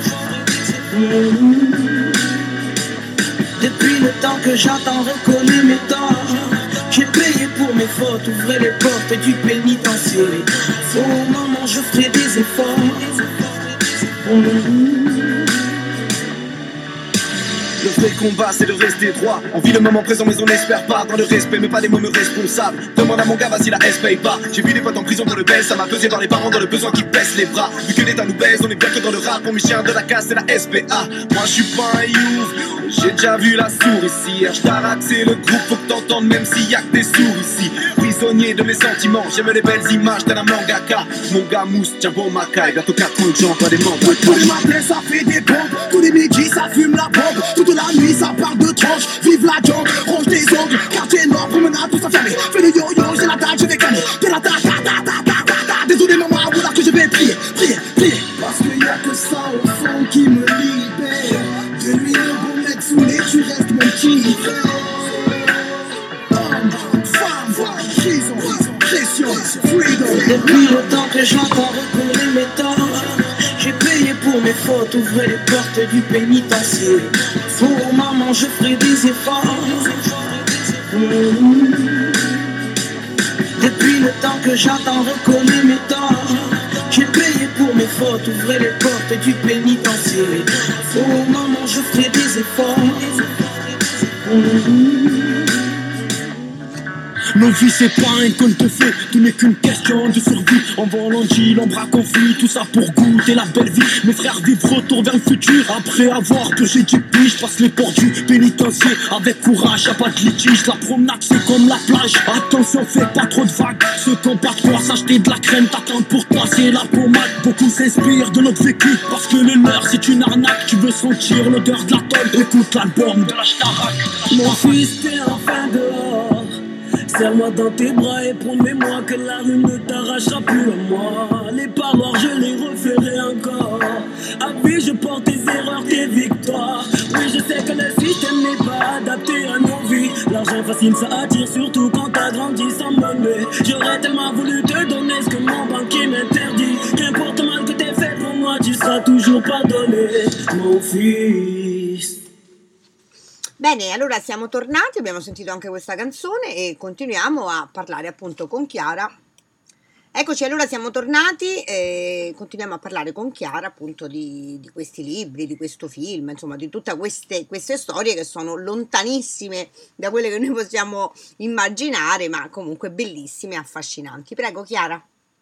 Mmh. Depuis le temps que j'attends reconnaître mes torts, j'ai payé pour mes fautes, ouvrez les portes du pénitencier. Pour maman je ferai des efforts. Mmh. Le vrai combat c'est de rester droit. On vit le moment présent mais on n'espère pas. Dans le respect mais pas des mots responsables. Demande à mon gars vas-y la S paye pas. J'ai vu des potes en prison pour le baisse. Ça m'a pesé dans les parents dans le besoin qui baisse les bras. Vu que l'État nous baise on est bien que dans le rap. Pour mes chiens de la casse c'est la S P A. Moi je suis pas un youth. J'ai déjà vu la souricière. J't'arrête c'est le groupe faut que t'entendes même s'il y a que des sourds ici. Prisonnier de mes sentiments. J'aime les belles images tel un mangaka. Mon gars mousse tiens bon macaille. Bientôt quatre ans de gens pas des mangas. Tous les matins ça fait des bombes. Tous les midis ça fume la bombe. Toute la nuit ça parle de tranche. Vive la jungle, ronge des ongles. Quartier noir, promenade, tout s'enfermer. Fais le yo-yo, j'ai la dalle, je vais gagner. T'es la ta ta ta ta ta ta ta. Désolé maman, voilà que je vais prier, prier, prier. Parce qu'il y a que ça au fond qui me libère. De lui le bon mec sous les tu restes mon petit frère. Homme, femme, prison, pression, freedom. Depuis le temps que j'entends reconnaître mes torts. J'ai payé pour mes fautes, ouvrez les portes du pénitencier. Pour maman, je ferai des efforts. Mmh. Depuis le temps que j'entends reconnaître mes torts. J'ai payé pour mes fautes, ouvrez les portes du pénitencier. Pour maman, je ferai des efforts. Mmh. Nos vies c'est pas un conte de fées, tout n'est qu'une question de survie. En volant deal, en bras conflit, tout ça pour goûter la belle vie. Mes frères vivent retour vers le futur, après avoir purgé du piche. Passe les portes du pénitencier, avec courage, y'a pas de litige. La promenade c'est comme la plage, attention fais pas trop de vagues. Ceux qui ont pas de quoi s'acheter de la crème, t'attends pour passer la pommade. Beaucoup s'inspirent de notre vécu, parce que le leur c'est une arnaque. Tu veux sentir l'odeur de la tôle, écoute l'album de la Starac. Mon fils t'es enfin dehors. Serre-moi dans tes bras et promets-moi que la rue ne t'arrachera plus à moi. Les paroles je les referai encore. À vie je porte tes erreurs, tes victoires. Oui je sais que le système n'est pas adapté à nos vies. L'argent facile ça attire surtout quand t'as grandi sans monnaie. J'aurais tellement voulu te donner ce que mon banquier m'interdit. Qu'importe le mal que t'aies fait pour moi, tu seras toujours pardonné, mon fils. Bene, allora siamo tornati, abbiamo sentito anche questa canzone e continuiamo a parlare appunto con Chiara. Eccoci, allora siamo tornati e continuiamo a parlare con Chiara appunto di, di questi libri, di questo film, insomma di tutte queste, queste storie che sono lontanissime da quelle che noi possiamo immaginare, ma comunque bellissime e affascinanti. Prego Chiara.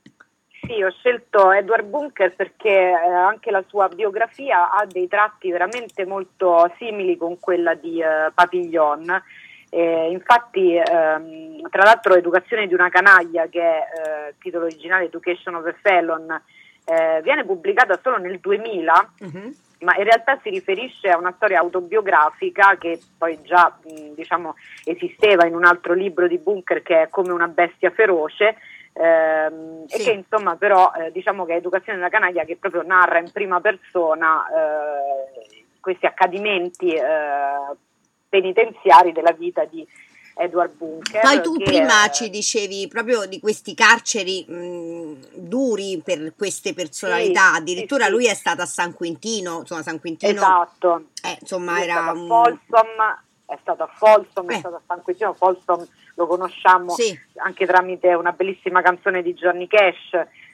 Sì, ho scelto Edward Bunker perché eh, anche la sua biografia ha dei tratti veramente molto simili con quella di eh, Papillon. Eh, infatti, ehm, tra l'altro, Educazione di una canaglia, che è eh, il titolo originale Education of a Felon, eh, viene pubblicata solo nel duemila, uh-huh. ma in realtà si riferisce a una storia autobiografica che poi già mh, diciamo esisteva in un altro libro di Bunker che è Come una bestia feroce. Ehm, sì. E che insomma però eh, diciamo che è Educazione della canaglia che proprio narra in prima persona eh, questi accadimenti eh, penitenziari della vita di Edward Bunker. Poi tu prima è... ci dicevi proprio di questi carceri mh, duri per queste personalità, sì, addirittura sì, sì. Lui è stato a San Quintino, insomma San Quintino esatto eh, insomma lui era è stato a Folsom, è stato a Folsom, eh. è stato a San Quintino. Folsom lo conosciamo sì. anche tramite una bellissima canzone di Johnny Cash.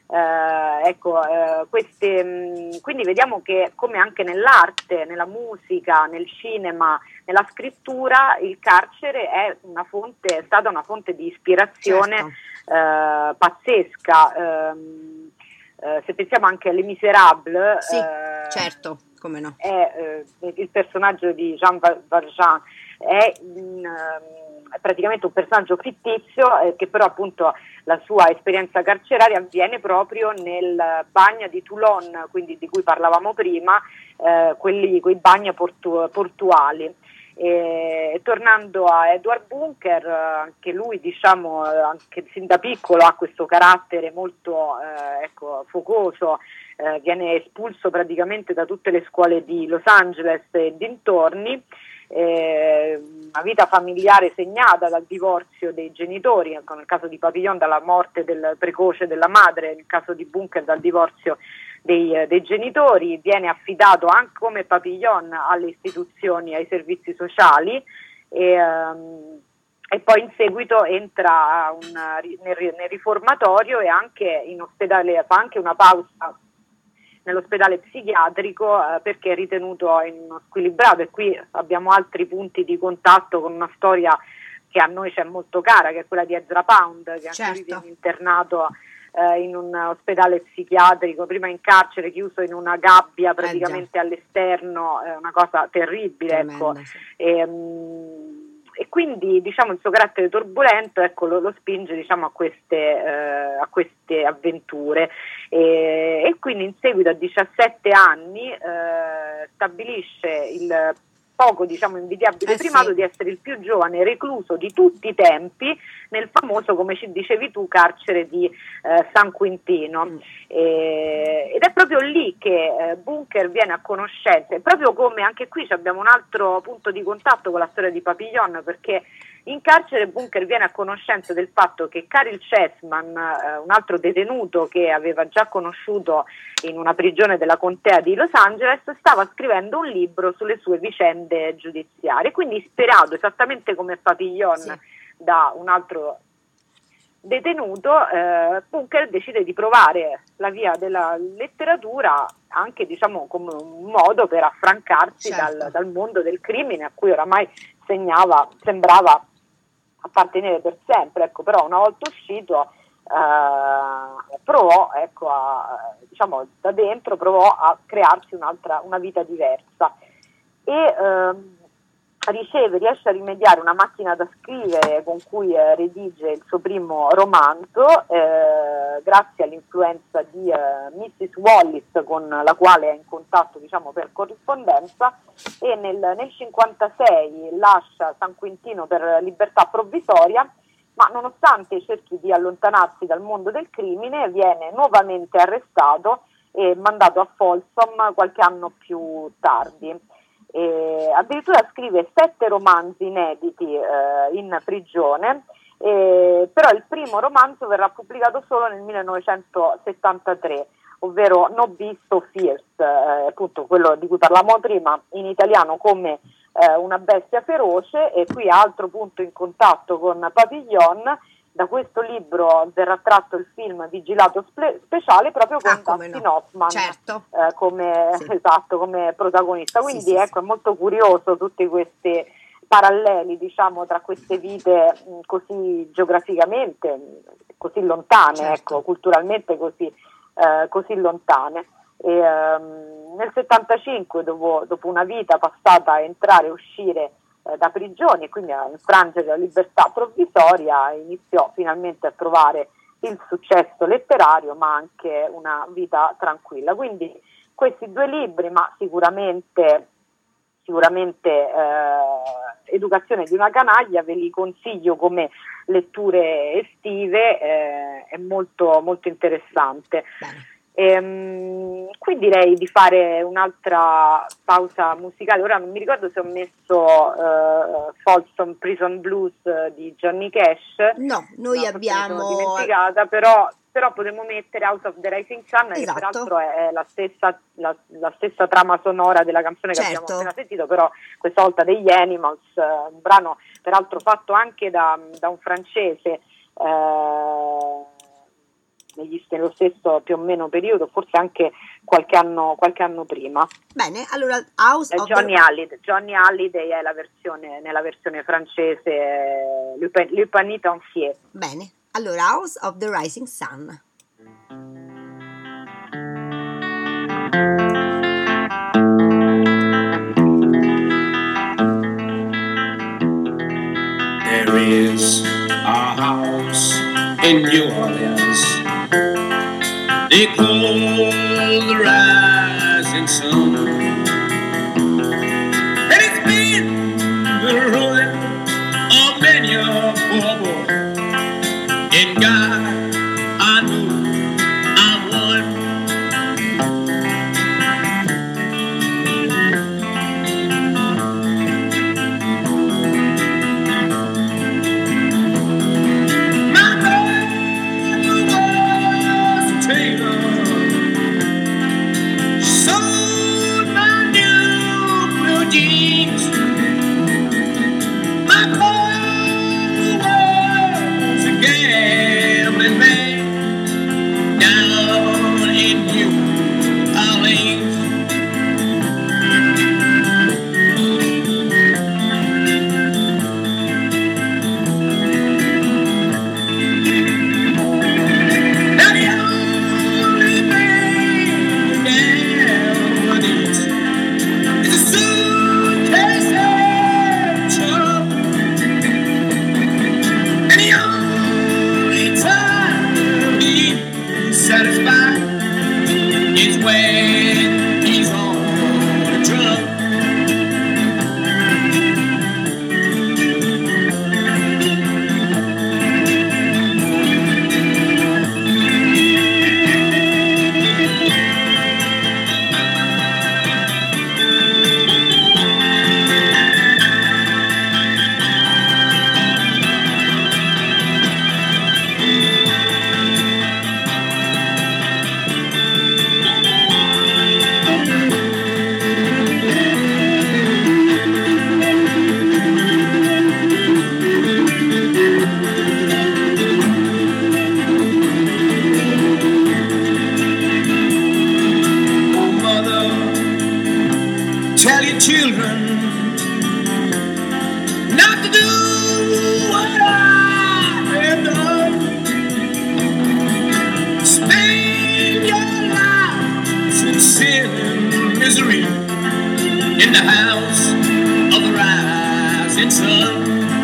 Eh, ecco, eh, queste, mh, quindi vediamo che come anche nell'arte, nella musica, nel cinema, nella scrittura, il carcere è una fonte, è stata una fonte di ispirazione certo. eh, pazzesca. Eh, eh, se pensiamo anche alle Misérables, sì, eh, certo, come no, è, eh, il personaggio di Jean Valjean è mh, è praticamente un personaggio fittizio eh, che però appunto la sua esperienza carceraria avviene proprio nel bagno di Toulon, quindi di cui parlavamo prima, eh, quelli, quei bagni portu- portuali. E, tornando a Edward Bunker, anche lui diciamo anche sin da piccolo ha questo carattere molto eh, ecco, focoso, eh, viene espulso praticamente da tutte le scuole di Los Angeles e dintorni. Eh, una vita familiare segnata dal divorzio dei genitori, nel caso di Papillon dalla morte del precoce della madre, nel caso di Bunker dal divorzio dei, dei genitori, viene affidato anche come Papillon alle istituzioni, ai servizi sociali e, um, e poi in seguito entra un, nel, nel riformatorio e anche in ospedale, fa anche una pausa nell'ospedale psichiatrico eh, perché è ritenuto in squilibrato, e qui abbiamo altri punti di contatto con una storia che a noi c'è molto cara, che è quella di Ezra Pound, che certo. anche lui viene internato eh, in un ospedale psichiatrico, prima in carcere, chiuso in una gabbia praticamente eh all'esterno, è una cosa terribile. Tremenda, ecco. Sì. E, um, e quindi diciamo il suo carattere turbolento ecco, lo, lo spinge diciamo, a, queste, eh, a queste avventure e, e quindi in seguito a diciassette anni eh, stabilisce il poco diciamo invidiabile eh primato sì. di essere il più giovane recluso di tutti i tempi nel famoso, come ci dicevi tu, carcere di eh, San Quintino mm. e, ed è proprio lì che eh, Bunker viene a conoscenza, e proprio come anche qui abbiamo un altro punto di contatto con la storia di Papillon, perché in carcere Bunker viene a conoscenza del fatto che Caryl Chessman, eh, un altro detenuto che aveva già conosciuto in una prigione della contea di Los Angeles, stava scrivendo un libro sulle sue vicende giudiziarie, quindi ispirato esattamente come Papillon sì. da un altro detenuto, eh, Bunker decide di provare la via della letteratura anche diciamo come un modo per affrancarsi certo. dal, dal mondo del crimine a cui oramai segnava, sembrava appartenere per sempre, ecco, però una volta uscito eh, provò, ecco, a, diciamo da dentro provò a crearsi un'altra, una vita diversa e eh, riceve, riesce a rimediare una macchina da scrivere con cui eh, redige il suo primo romanzo eh, grazie all'influenza di eh, missus Wallis, con la quale è in contatto diciamo per corrispondenza, e nel, nel cinquantasei lascia San Quintino per libertà provvisoria, ma nonostante cerchi di allontanarsi dal mondo del crimine viene nuovamente arrestato e mandato a Folsom qualche anno più tardi. E addirittura scrive sette romanzi inediti eh, in prigione, eh, però il primo romanzo verrà pubblicato solo nel millenovecentosettantatré, ovvero No Beast So Fierce, eh, appunto quello di cui parlavamo prima, in italiano come eh, Una bestia feroce, e qui altro punto in contatto con Papillon. Da questo libro verrà tratto il film Vigilato spe- speciale proprio con ah, Dustin no. Hoffman certo. eh, come, sì. esatto, come protagonista, quindi sì, sì, ecco sì. è molto curioso tutti questi paralleli diciamo tra queste vite mh, così geograficamente così lontane, certo. ecco, culturalmente così, eh, così lontane. E, ehm, nel settantacinque dopo, dopo una vita passata a entrare e uscire da prigioni e quindi a infrangere la libertà provvisoria, iniziò finalmente a trovare il successo letterario ma anche una vita tranquilla. Quindi questi due libri, ma sicuramente sicuramente eh, Educazione di una canaglia, ve li consiglio come letture estive, eh, è molto molto interessante. Bene. Ehm, qui direi di fare un'altra pausa musicale. Ora non mi ricordo se ho messo uh, Folsom Prison Blues di Johnny Cash. No, noi no, abbiamo mi sono dimenticata, però, però potremmo mettere House of the Rising Sun, esatto. che peraltro è la stessa, la, la stessa trama sonora della canzone che certo. abbiamo appena sentito, però questa volta degli Animals, un brano peraltro fatto anche da, da un francese eh, negli, nello stesso più o meno periodo, forse anche qualche anno, qualche anno prima. Bene, allora House eh, of Johnny the... Hallyday. Johnny Hallyday è la versione, nella versione francese eh, Le Penitencier. Bene, allora House of the Rising Sun. There is a house in New Orleans they call the Rising Sun, and it's been the ruin of many a poor boy. And God, I know I'm one. So children not to do what I have done. Spend your lives in sin and misery in the house of the rising sun.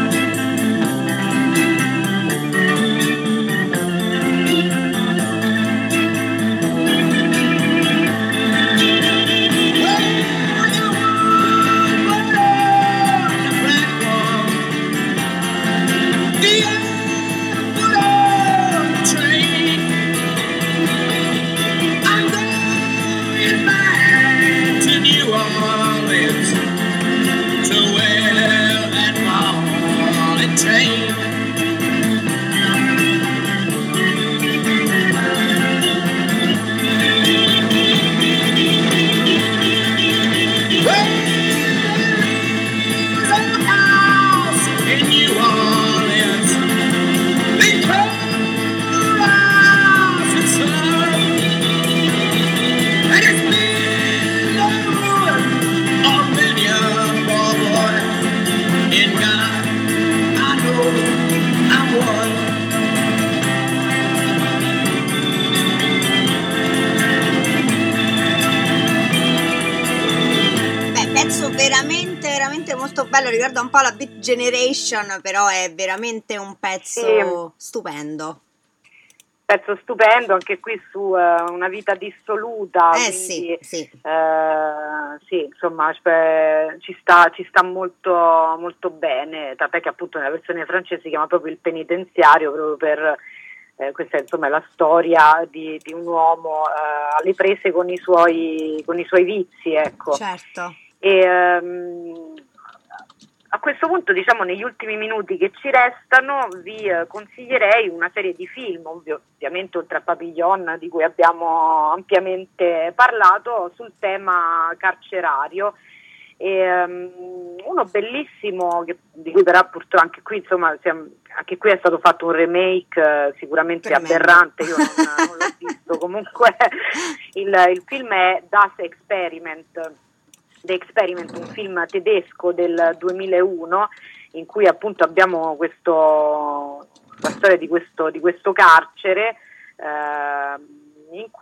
Veramente, veramente molto bello, ricorda un po' la Beat Generation, però è veramente un pezzo sì. stupendo. Pezzo stupendo, anche qui su uh, una vita dissoluta, eh, quindi, sì, sì. Uh, sì, insomma cioè, ci sta, ci sta molto, molto bene, tant'è che appunto nella versione francese si chiama proprio Il penitenziario, proprio per eh, questa insomma è la storia di, di un uomo uh, alle prese con i suoi, con i suoi vizi, ecco. Certo. E um, a questo punto, diciamo, negli ultimi minuti che ci restano vi eh, consiglierei una serie di film, ovvio, ovviamente oltre a Papillon di cui abbiamo ampiamente parlato, sul tema carcerario. E, um, uno bellissimo che, di cui però purtroppo anche qui insomma siamo, anche qui è stato fatto un remake eh, sicuramente Tremendo. aberrante, io non, non l'ho visto, comunque il, il film è Das Experiment. The Experiment, un film tedesco del duemilauno in cui appunto abbiamo questo, la storia di questo, di questo carcere eh, in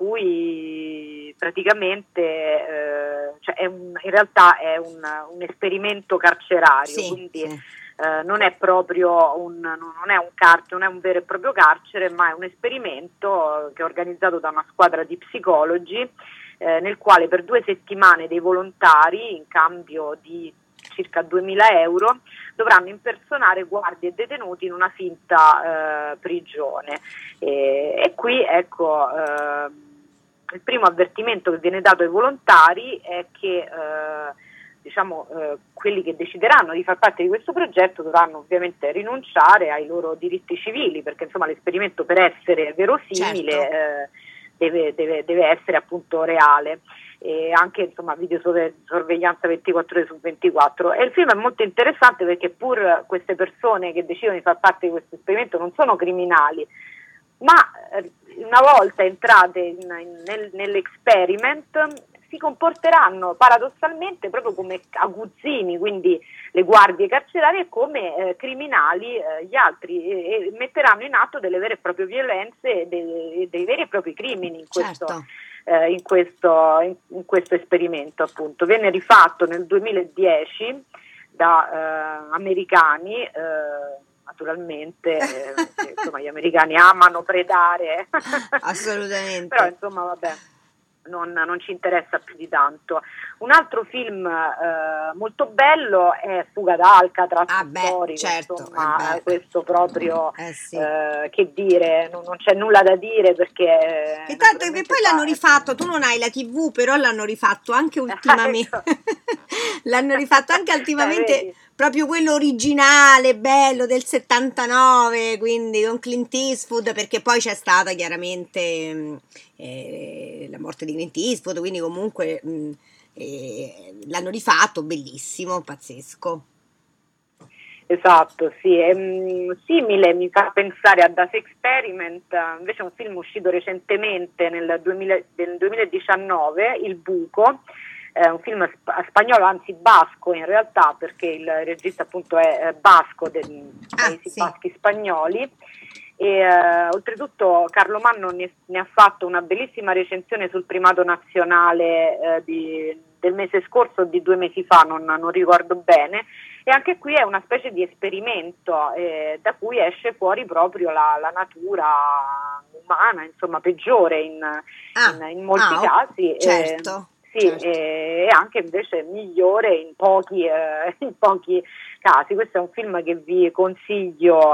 cui praticamente eh, cioè è un, in realtà è un, un esperimento carcerario, sì, quindi sì. Eh, non è proprio un, non è un carcere, non è un vero e proprio carcere, ma è un esperimento che è organizzato da una squadra di psicologi Eh, nel quale per due settimane dei volontari, in cambio di circa duemila euro, dovranno impersonare guardie e detenuti in una finta eh, prigione. E, e qui ecco eh, il primo avvertimento che viene dato ai volontari è che eh, diciamo eh, quelli che decideranno di far parte di questo progetto dovranno ovviamente rinunciare ai loro diritti civili, perché insomma l'esperimento, per essere verosimile, certo. eh, Deve, deve, deve essere appunto reale, e anche insomma videosorveglianza ventiquattro ore su ventiquattro. E il film è molto interessante perché pur queste persone che decidono di far parte di questo esperimento non sono criminali, ma una volta entrate in, in, nel, nell'experiment si comporteranno paradossalmente proprio come aguzzini, quindi le guardie carcerarie, come eh, criminali eh, gli altri, e, e metteranno in atto delle vere e proprie violenze, dei, dei veri e propri crimini in questo, certo. eh, in questo, in, in questo esperimento appunto. Venne rifatto nel duemiladieci da eh, americani, eh, naturalmente eh, insomma gli americani amano predare assolutamente, però insomma vabbè Non, non ci interessa più di tanto. Un altro film eh, molto bello è Fuga da Alcatraz, ah beh, storico, certo, insomma, eh questo proprio eh sì. eh, che dire, non, non c'è nulla da dire perché e tanto che poi l'hanno rifatto, tu non hai la tivù, però l'hanno rifatto anche ultimamente l'hanno rifatto anche ultimamente eh, proprio quello originale, bello, del settantanove, quindi con Clint Eastwood, perché poi c'è stata chiaramente eh, la morte di Clint Eastwood, quindi comunque mh, eh, l'hanno rifatto, bellissimo, pazzesco. Esatto, sì, è, mh, simile, mi fa pensare a Das Experiment, invece è un film uscito recentemente nel, duemila, del duemiladiciannove, Il buco, è un film sp- spagnolo, anzi basco in realtà, perché il regista appunto è, è basco, dei paesi ah, sì. baschi spagnoli. E eh, oltretutto Carlo Manno ne, ne ha fatto una bellissima recensione sul primato nazionale eh, di, del mese scorso o di due mesi fa, non, non ricordo bene, e anche qui è una specie di esperimento eh, da cui esce fuori proprio la, la natura umana, insomma peggiore in, ah, in, in molti ah, casi. Certo. Eh, sì, certo. e anche invece migliore in pochi, eh, in pochi casi. Questo è un film che vi consiglio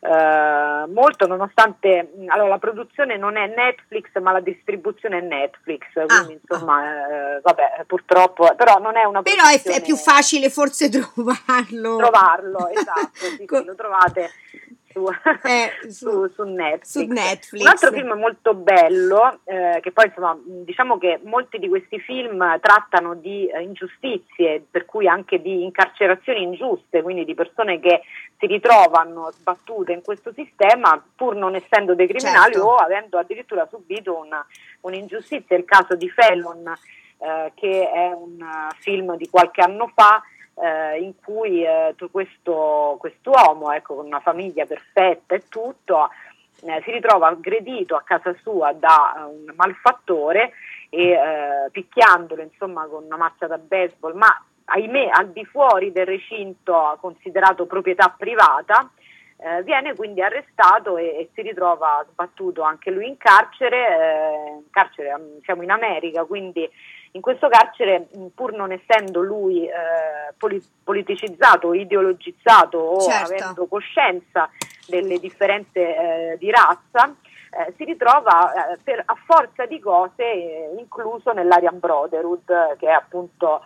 Uh, molto, nonostante allora la produzione non è Netflix ma la distribuzione è Netflix, quindi ah, insomma ah. Eh, vabbè, purtroppo però non è una però è, è più facile forse trovarlo trovarlo esatto, sì, sì, lo trovate su, eh, su, su, su, Netflix. su Netflix. Un altro film molto bello, eh, che poi insomma diciamo che molti di questi film trattano di eh, ingiustizie, per cui anche di incarcerazioni ingiuste, quindi di persone che si ritrovano sbattute in questo sistema pur non essendo dei criminali, certo, o avendo addirittura subito una, un'ingiustizia. Il caso di Felon, eh, che è un uh, film di qualche anno fa, Eh, in cui eh, questo quest'uomo, ecco, con una famiglia perfetta e tutto, eh, si ritrova aggredito a casa sua da uh, un malfattore e eh, picchiandolo insomma con una mazza da baseball, ma ahimè al di fuori del recinto considerato proprietà privata. Eh, viene quindi arrestato e, e si ritrova sbattuto anche lui in carcere, eh, in carcere siamo in America, quindi in questo carcere, pur non essendo lui eh, politicizzato o ideologizzato o certo, avendo coscienza delle differenze eh, di razza, eh, si ritrova eh, per, a forza di cose eh, incluso nell'Aryan Brotherhood, che è appunto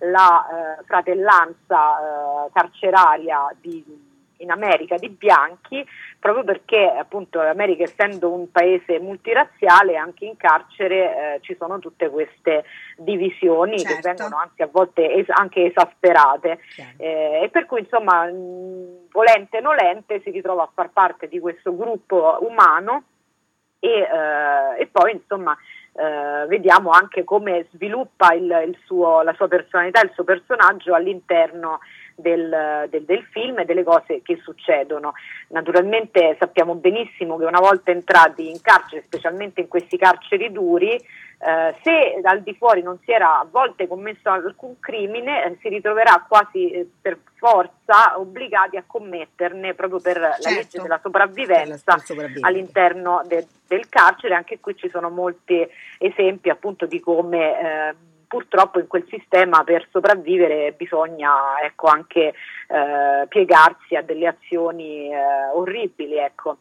la eh, fratellanza eh, carceraria di in America di bianchi, proprio perché appunto l'America, essendo un paese multirazziale, anche in carcere eh, ci sono tutte queste divisioni, certo, che vengono anzi a volte es- anche esasperate, eh, e per cui insomma mh, volente nolente si ritrova a far parte di questo gruppo umano e, eh, e poi insomma Uh, vediamo anche come sviluppa il, il suo, la sua personalità, il suo personaggio all'interno del, del, del film e delle cose che succedono. Naturalmente sappiamo benissimo che una volta entrati in carcere, specialmente in questi carceri duri, uh, se dal di fuori non si era a volte commesso alcun crimine, eh, si ritroverà quasi eh, per forza obbligati a commetterne, proprio per certo, la legge della sopravvivenza all'interno de, del carcere. Anche qui ci sono molti esempi appunto di come eh, purtroppo in quel sistema per sopravvivere bisogna, ecco, anche eh, piegarsi a delle azioni eh, orribili, ecco.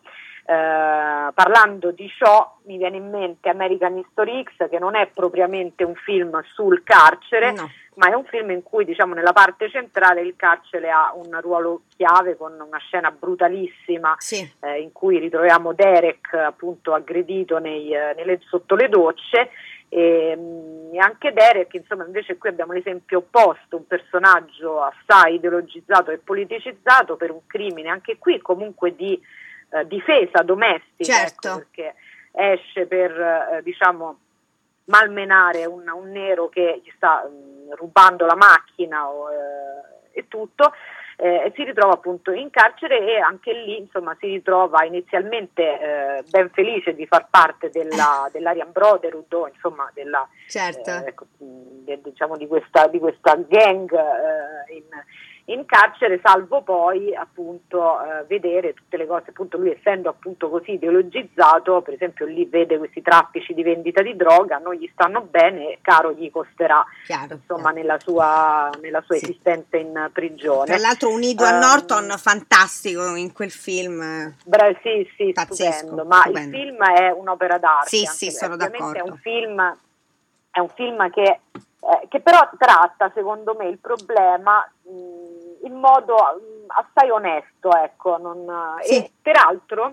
Uh, parlando di ciò mi viene in mente American History X, che non è propriamente un film sul carcere, no, ma è un film in cui diciamo nella parte centrale il carcere ha un ruolo chiave, con una scena brutalissima, sì, eh, in cui ritroviamo Derek appunto aggredito nei, eh, nelle, sotto le docce. E, e anche Derek, insomma, invece qui abbiamo l'esempio opposto, un personaggio assai ideologizzato e politicizzato per un crimine anche qui comunque di Uh, difesa domestica, certo, ecco, perché esce per uh, diciamo malmenare un, un nero che gli sta um, rubando la macchina o, uh, e tutto, eh, e si ritrova appunto in carcere, e anche lì insomma si ritrova inizialmente eh, ben felice di far parte della, dell'Aryan Brotherhood, o insomma della, certo, eh, ecco, de, diciamo di questa, di questa gang eh, in in carcere, salvo poi appunto eh, vedere tutte le cose, appunto lui essendo appunto così ideologizzato, per esempio lì vede questi traffici di vendita di droga, non gli stanno bene, caro gli costerà, chiaro, insomma chiaro, nella sua, nella sua sì, esistenza in prigione. Tra l'altro un Edward um, Norton fantastico in quel film, bra- sì sì, stupendo, ma stupendo, il film è un'opera d'arte, sì sì, sono d'accordo, è un film, è un film che Eh, che però tratta, secondo me, il problema mh, in modo mh, assai onesto, ecco, non, sì, e peraltro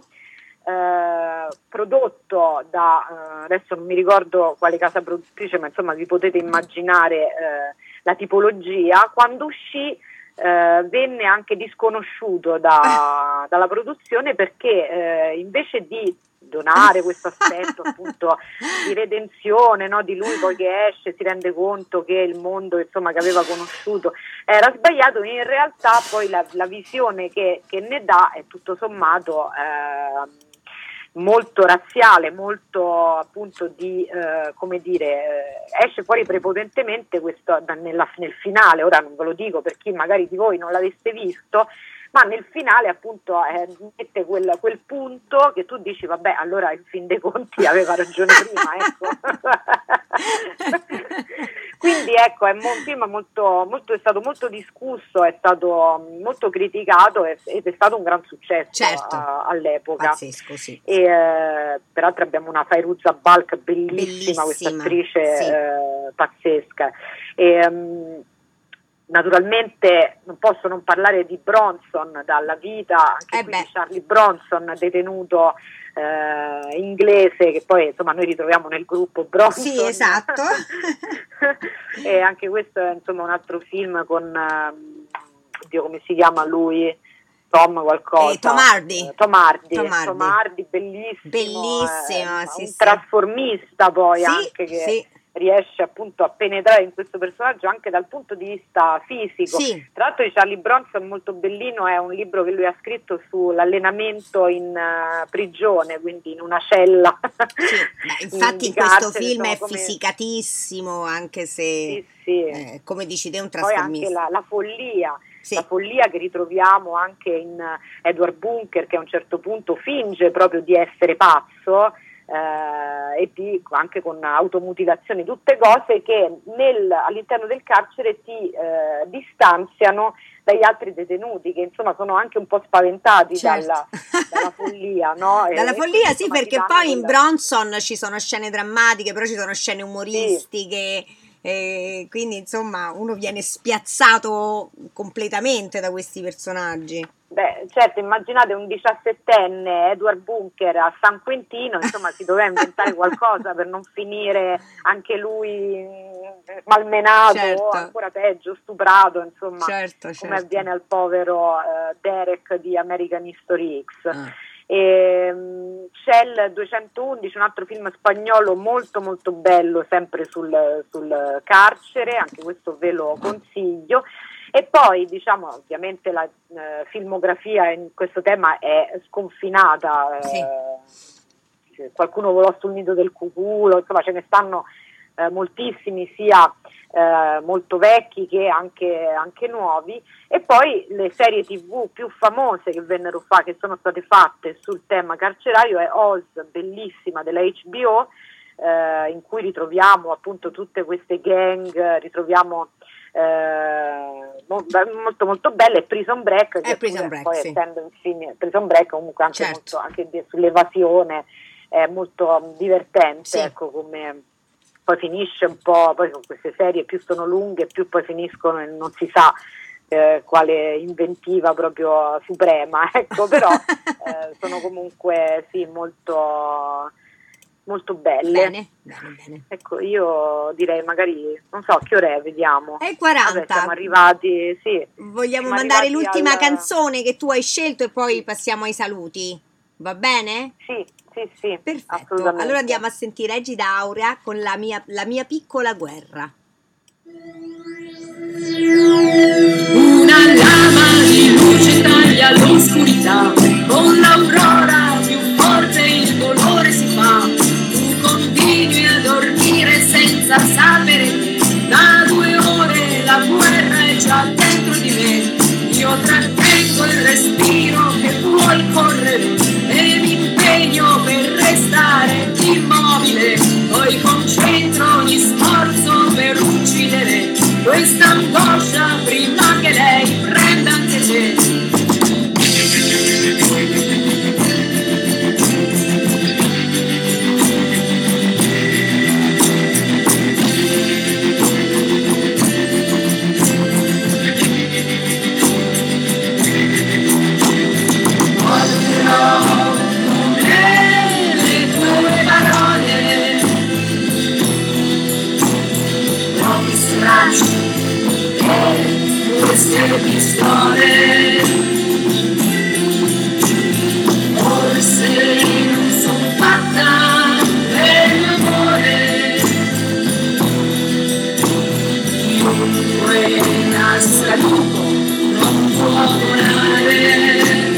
eh, prodotto da, eh, adesso non mi ricordo quale casa produttrice, ma insomma vi potete immaginare eh, la tipologia. Quando uscì eh, venne anche disconosciuto da, dalla produzione, perché eh, invece di donare questo aspetto appunto di redenzione, no? Di lui poi che esce, si rende conto che il mondo insomma che aveva conosciuto era sbagliato, in realtà poi la, la visione che, che ne dà è tutto sommato eh, molto razziale, molto appunto di eh, come dire, eh, esce fuori prepotentemente questo nella, nel finale. Ora non ve lo dico per chi magari di voi non l'avesse visto, ma nel finale appunto eh, mette quel, quel punto che tu dici vabbè, allora in fin dei conti aveva ragione prima, ecco. Quindi ecco, è un film molto, molto, è stato molto discusso, è stato molto criticato ed è stato un gran successo, certo, a, all'epoca. Pazzesco, sì. E eh, peraltro abbiamo una Fairuza Balk bellissima, bellissima. Questa attrice sì. eh, pazzesca. E, um, naturalmente non posso non parlare di Bronson, dalla vita anche eh qui di Charlie Bronson, detenuto eh, inglese, che poi insomma noi ritroviamo nel gruppo Bronson. Sì, esatto. E anche questo è insomma un altro film con uh, oddio, come si chiama lui? Tom qualcosa. Eh, Tom Hardy. Eh, Tom Hardy. Tom Hardy. Tom Hardy, bellissimo. Bellissimo, eh, sì, un sì. trasformista poi sì, anche che sì. riesce appunto a penetrare in questo personaggio anche dal punto di vista fisico. Sì. Tra l'altro di Charlie Bronson molto bellino è un libro che lui ha scritto sull'allenamento in uh, prigione, quindi in una cella. Sì. Beh, infatti in questo carcere, film è come... fisicatissimo, anche se sì, sì. Eh, come dici te è un poi trasformista. anche la, la follia. Sì. La follia che ritroviamo anche in Edward Bunker, che a un certo punto finge proprio di essere pazzo, eh, e di, anche con automutilazioni, tutte cose che nel, all'interno del carcere ti eh, distanziano dagli altri detenuti, che insomma sono anche un po' spaventati, certo, dalla, dalla follia, no? Dalla e, follia e sì, perché poi in Bronson ci sono scene drammatiche, però ci sono scene umoristiche. Sì. E quindi insomma uno viene spiazzato completamente da questi personaggi. Beh, certo, immaginate un diciassettenne Edward Bunker a San Quentino, insomma si doveva inventare qualcosa per non finire anche lui malmenato, certo, o ancora peggio stuprato, insomma, certo, certo. Come avviene al povero uh, Derek di American History X. Ah. E, um, c'è il duecentoundici, un altro film spagnolo molto molto bello, sempre sul, sul carcere, anche questo ve lo consiglio. E poi diciamo ovviamente la eh, filmografia in questo tema è sconfinata, sì. eh, qualcuno volò sul nido del cuculo, insomma ce ne stanno eh, moltissimi, sia eh, molto vecchi che anche, anche nuovi. E poi le serie tv più famose che vennero fa, che sono state fatte sul tema carcerario è Oz, bellissima, della H B O, eh, in cui ritroviamo appunto tutte queste gang, ritroviamo eh, molto molto belle, e Prison Break, che Prison Break, poi sì. essendo infine Prison Break comunque anche, certo, molto, anche di, sull'evasione è molto divertente, sì. Ecco, come poi finisce un po', poi con queste serie più sono lunghe più poi finiscono e non si sa eh, quale inventiva proprio suprema, ecco, però eh, sono comunque sì molto molto belle. Bene, bene, bene. Ecco, io direi magari, non so, che ore è, vediamo. È quaranta. Vabbè, siamo arrivati, sì. Vogliamo siamo mandare arrivati l'ultima al... canzone che tu hai scelto e poi passiamo ai saluti. Va bene? Sì, sì, sì. Perfetto. Allora andiamo a sentire Egida Aurea con la mia, la mia piccola guerra. Una lama di luce taglia l'oscurità, con l'aurora più forte il dolore si fa. Continui a dormire senza sapere, da due ore la guerra è già dentro di me. Io trattengo il respiro che vuoi correre e mi impegno per restare immobile. Poi concentro ogni sforzo per uccidere questa angoscia prima che lei prenda anche te. Queste pistole forse non sono lupo non può volare.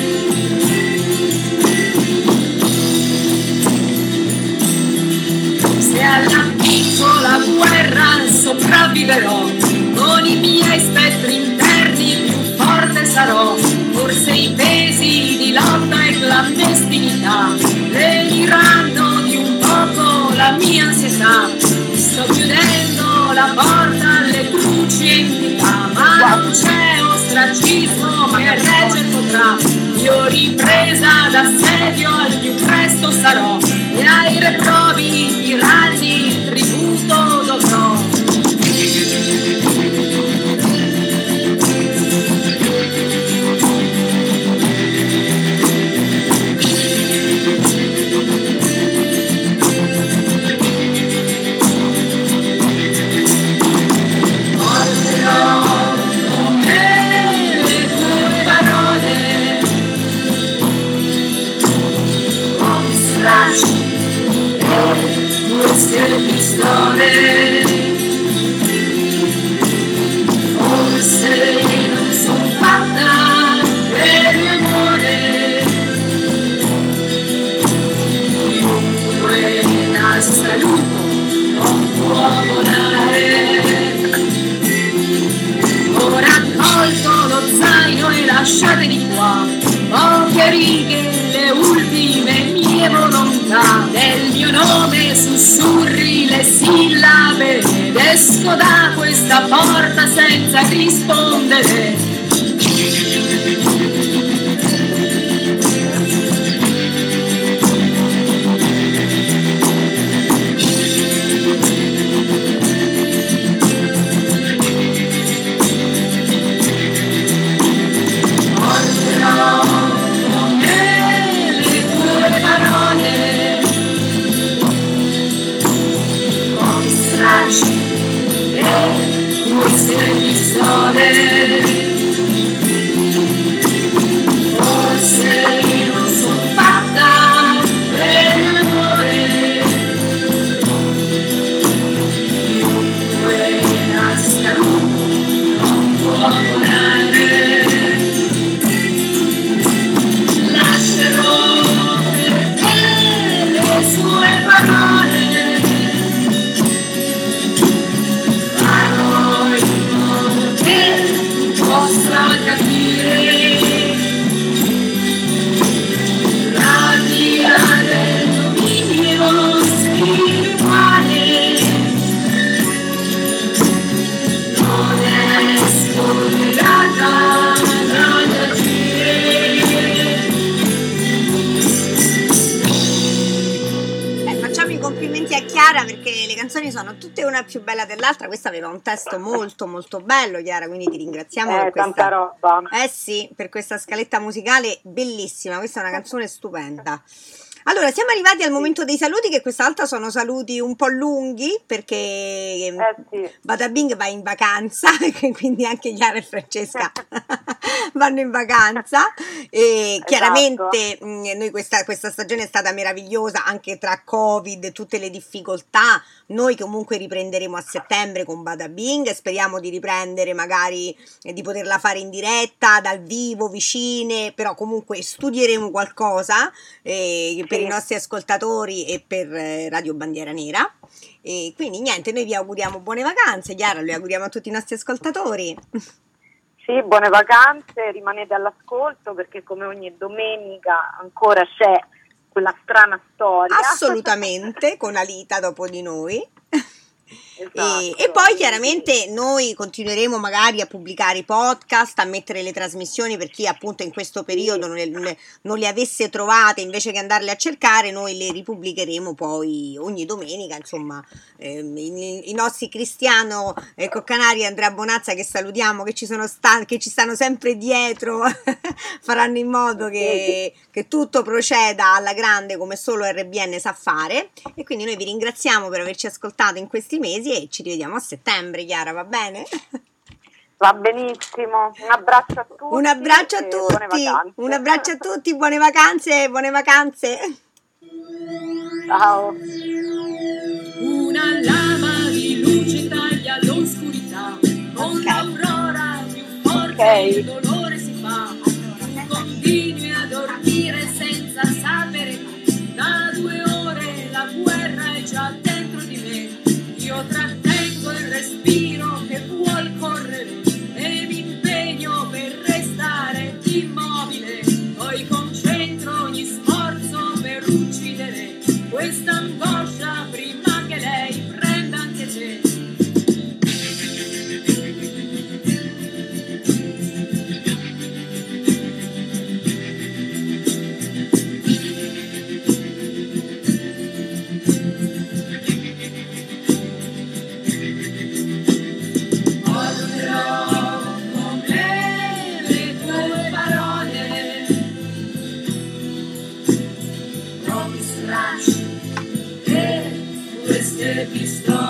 Se alla piccola guerra sopravviverò, con i miei spettri interni più forte sarò. Forse i pesi di lotta e clandestinità leniranno di un poco la mia ansietà. Sto chiudendo la porta alle cruci entità, ma non c'è ostracismo che regge potrà. Io ripresa d'assedio al più presto sarò, e ai reprovi i raggi tributo dovrò. Queste pistole forse non sono fatta per l'amore. Chiunque nasca lupo non può volare. Ho raccolto lo zaino e lasciatemi qua poche righe, le ultime mie volontà. Del mio nome sussurri le sillabe ed esco da questa porta senza rispondere. Queste pistole forse non sono fatta per l'amore. Chiunque nasca lupo non può volare. Lascerò per te le sue parole. Possa capire la via del dominio spirituale. Non è scollegata dall'agire. Eh, facciamo i complimenti a Chiara perché le canzoni sono tutte una più bella dell'altra. Questa aveva un testo molto molto bello, Chiara, quindi ti ringraziamo Eh, per questa tanta roba. Eh sì, per questa scaletta musicale bellissima. Questa è una canzone stupenda. Allora, siamo arrivati al momento dei saluti, che questa volta sono saluti un po' lunghi perché Eh sì. Bada Bing va in vacanza, quindi anche Chiara e Francesca vanno in vacanza e Esatto. chiaramente mh, noi questa, questa stagione è stata meravigliosa anche tra Covid e tutte le difficoltà. Noi comunque riprenderemo a settembre con Bada Bing, speriamo di riprendere magari eh, di poterla fare in diretta, dal vivo, vicine, però comunque studieremo qualcosa eh, per i nostri ascoltatori e per eh, Radio Bandiera Nera. E quindi niente, noi vi auguriamo buone vacanze. Chiara, le auguriamo a tutti i nostri ascoltatori. Sì, buone vacanze, rimanete all'ascolto perché come ogni domenica ancora c'è quella strana storia. Assolutamente, con Alita dopo di noi. Esatto. E, e poi chiaramente noi continueremo magari a pubblicare i podcast, a mettere le trasmissioni per chi appunto in questo periodo non le, non le avesse trovate, invece che andarle a cercare noi le ripubblicheremo poi ogni domenica, insomma ehm, i, i nostri Cristiano eh, Coccanari e Andrea Bonazza, che salutiamo, che ci sono sta- che ci stanno sempre dietro faranno in modo che, che tutto proceda alla grande come solo R B N sa fare. E quindi noi vi ringraziamo per averci ascoltato in questi mesi e ci rivediamo a settembre. Chiara, va bene? Va benissimo, un abbraccio a tutti. Un abbraccio a e buone tutti, vacanze. un abbraccio a tutti, buone vacanze, buone vacanze. Ciao. Una lama di luce taglia l'oscurità con l'aurora più forte Ok. dolore si fa, continui a dormire senza sapere che da due ore la guerra è già dentro di me. Io trattengo il respiro che vuol correre e mi impegno per restare immobile. Poi concentro ogni sforzo per uccidere questa angoscia prima che lei prenda anche te. Queste pistole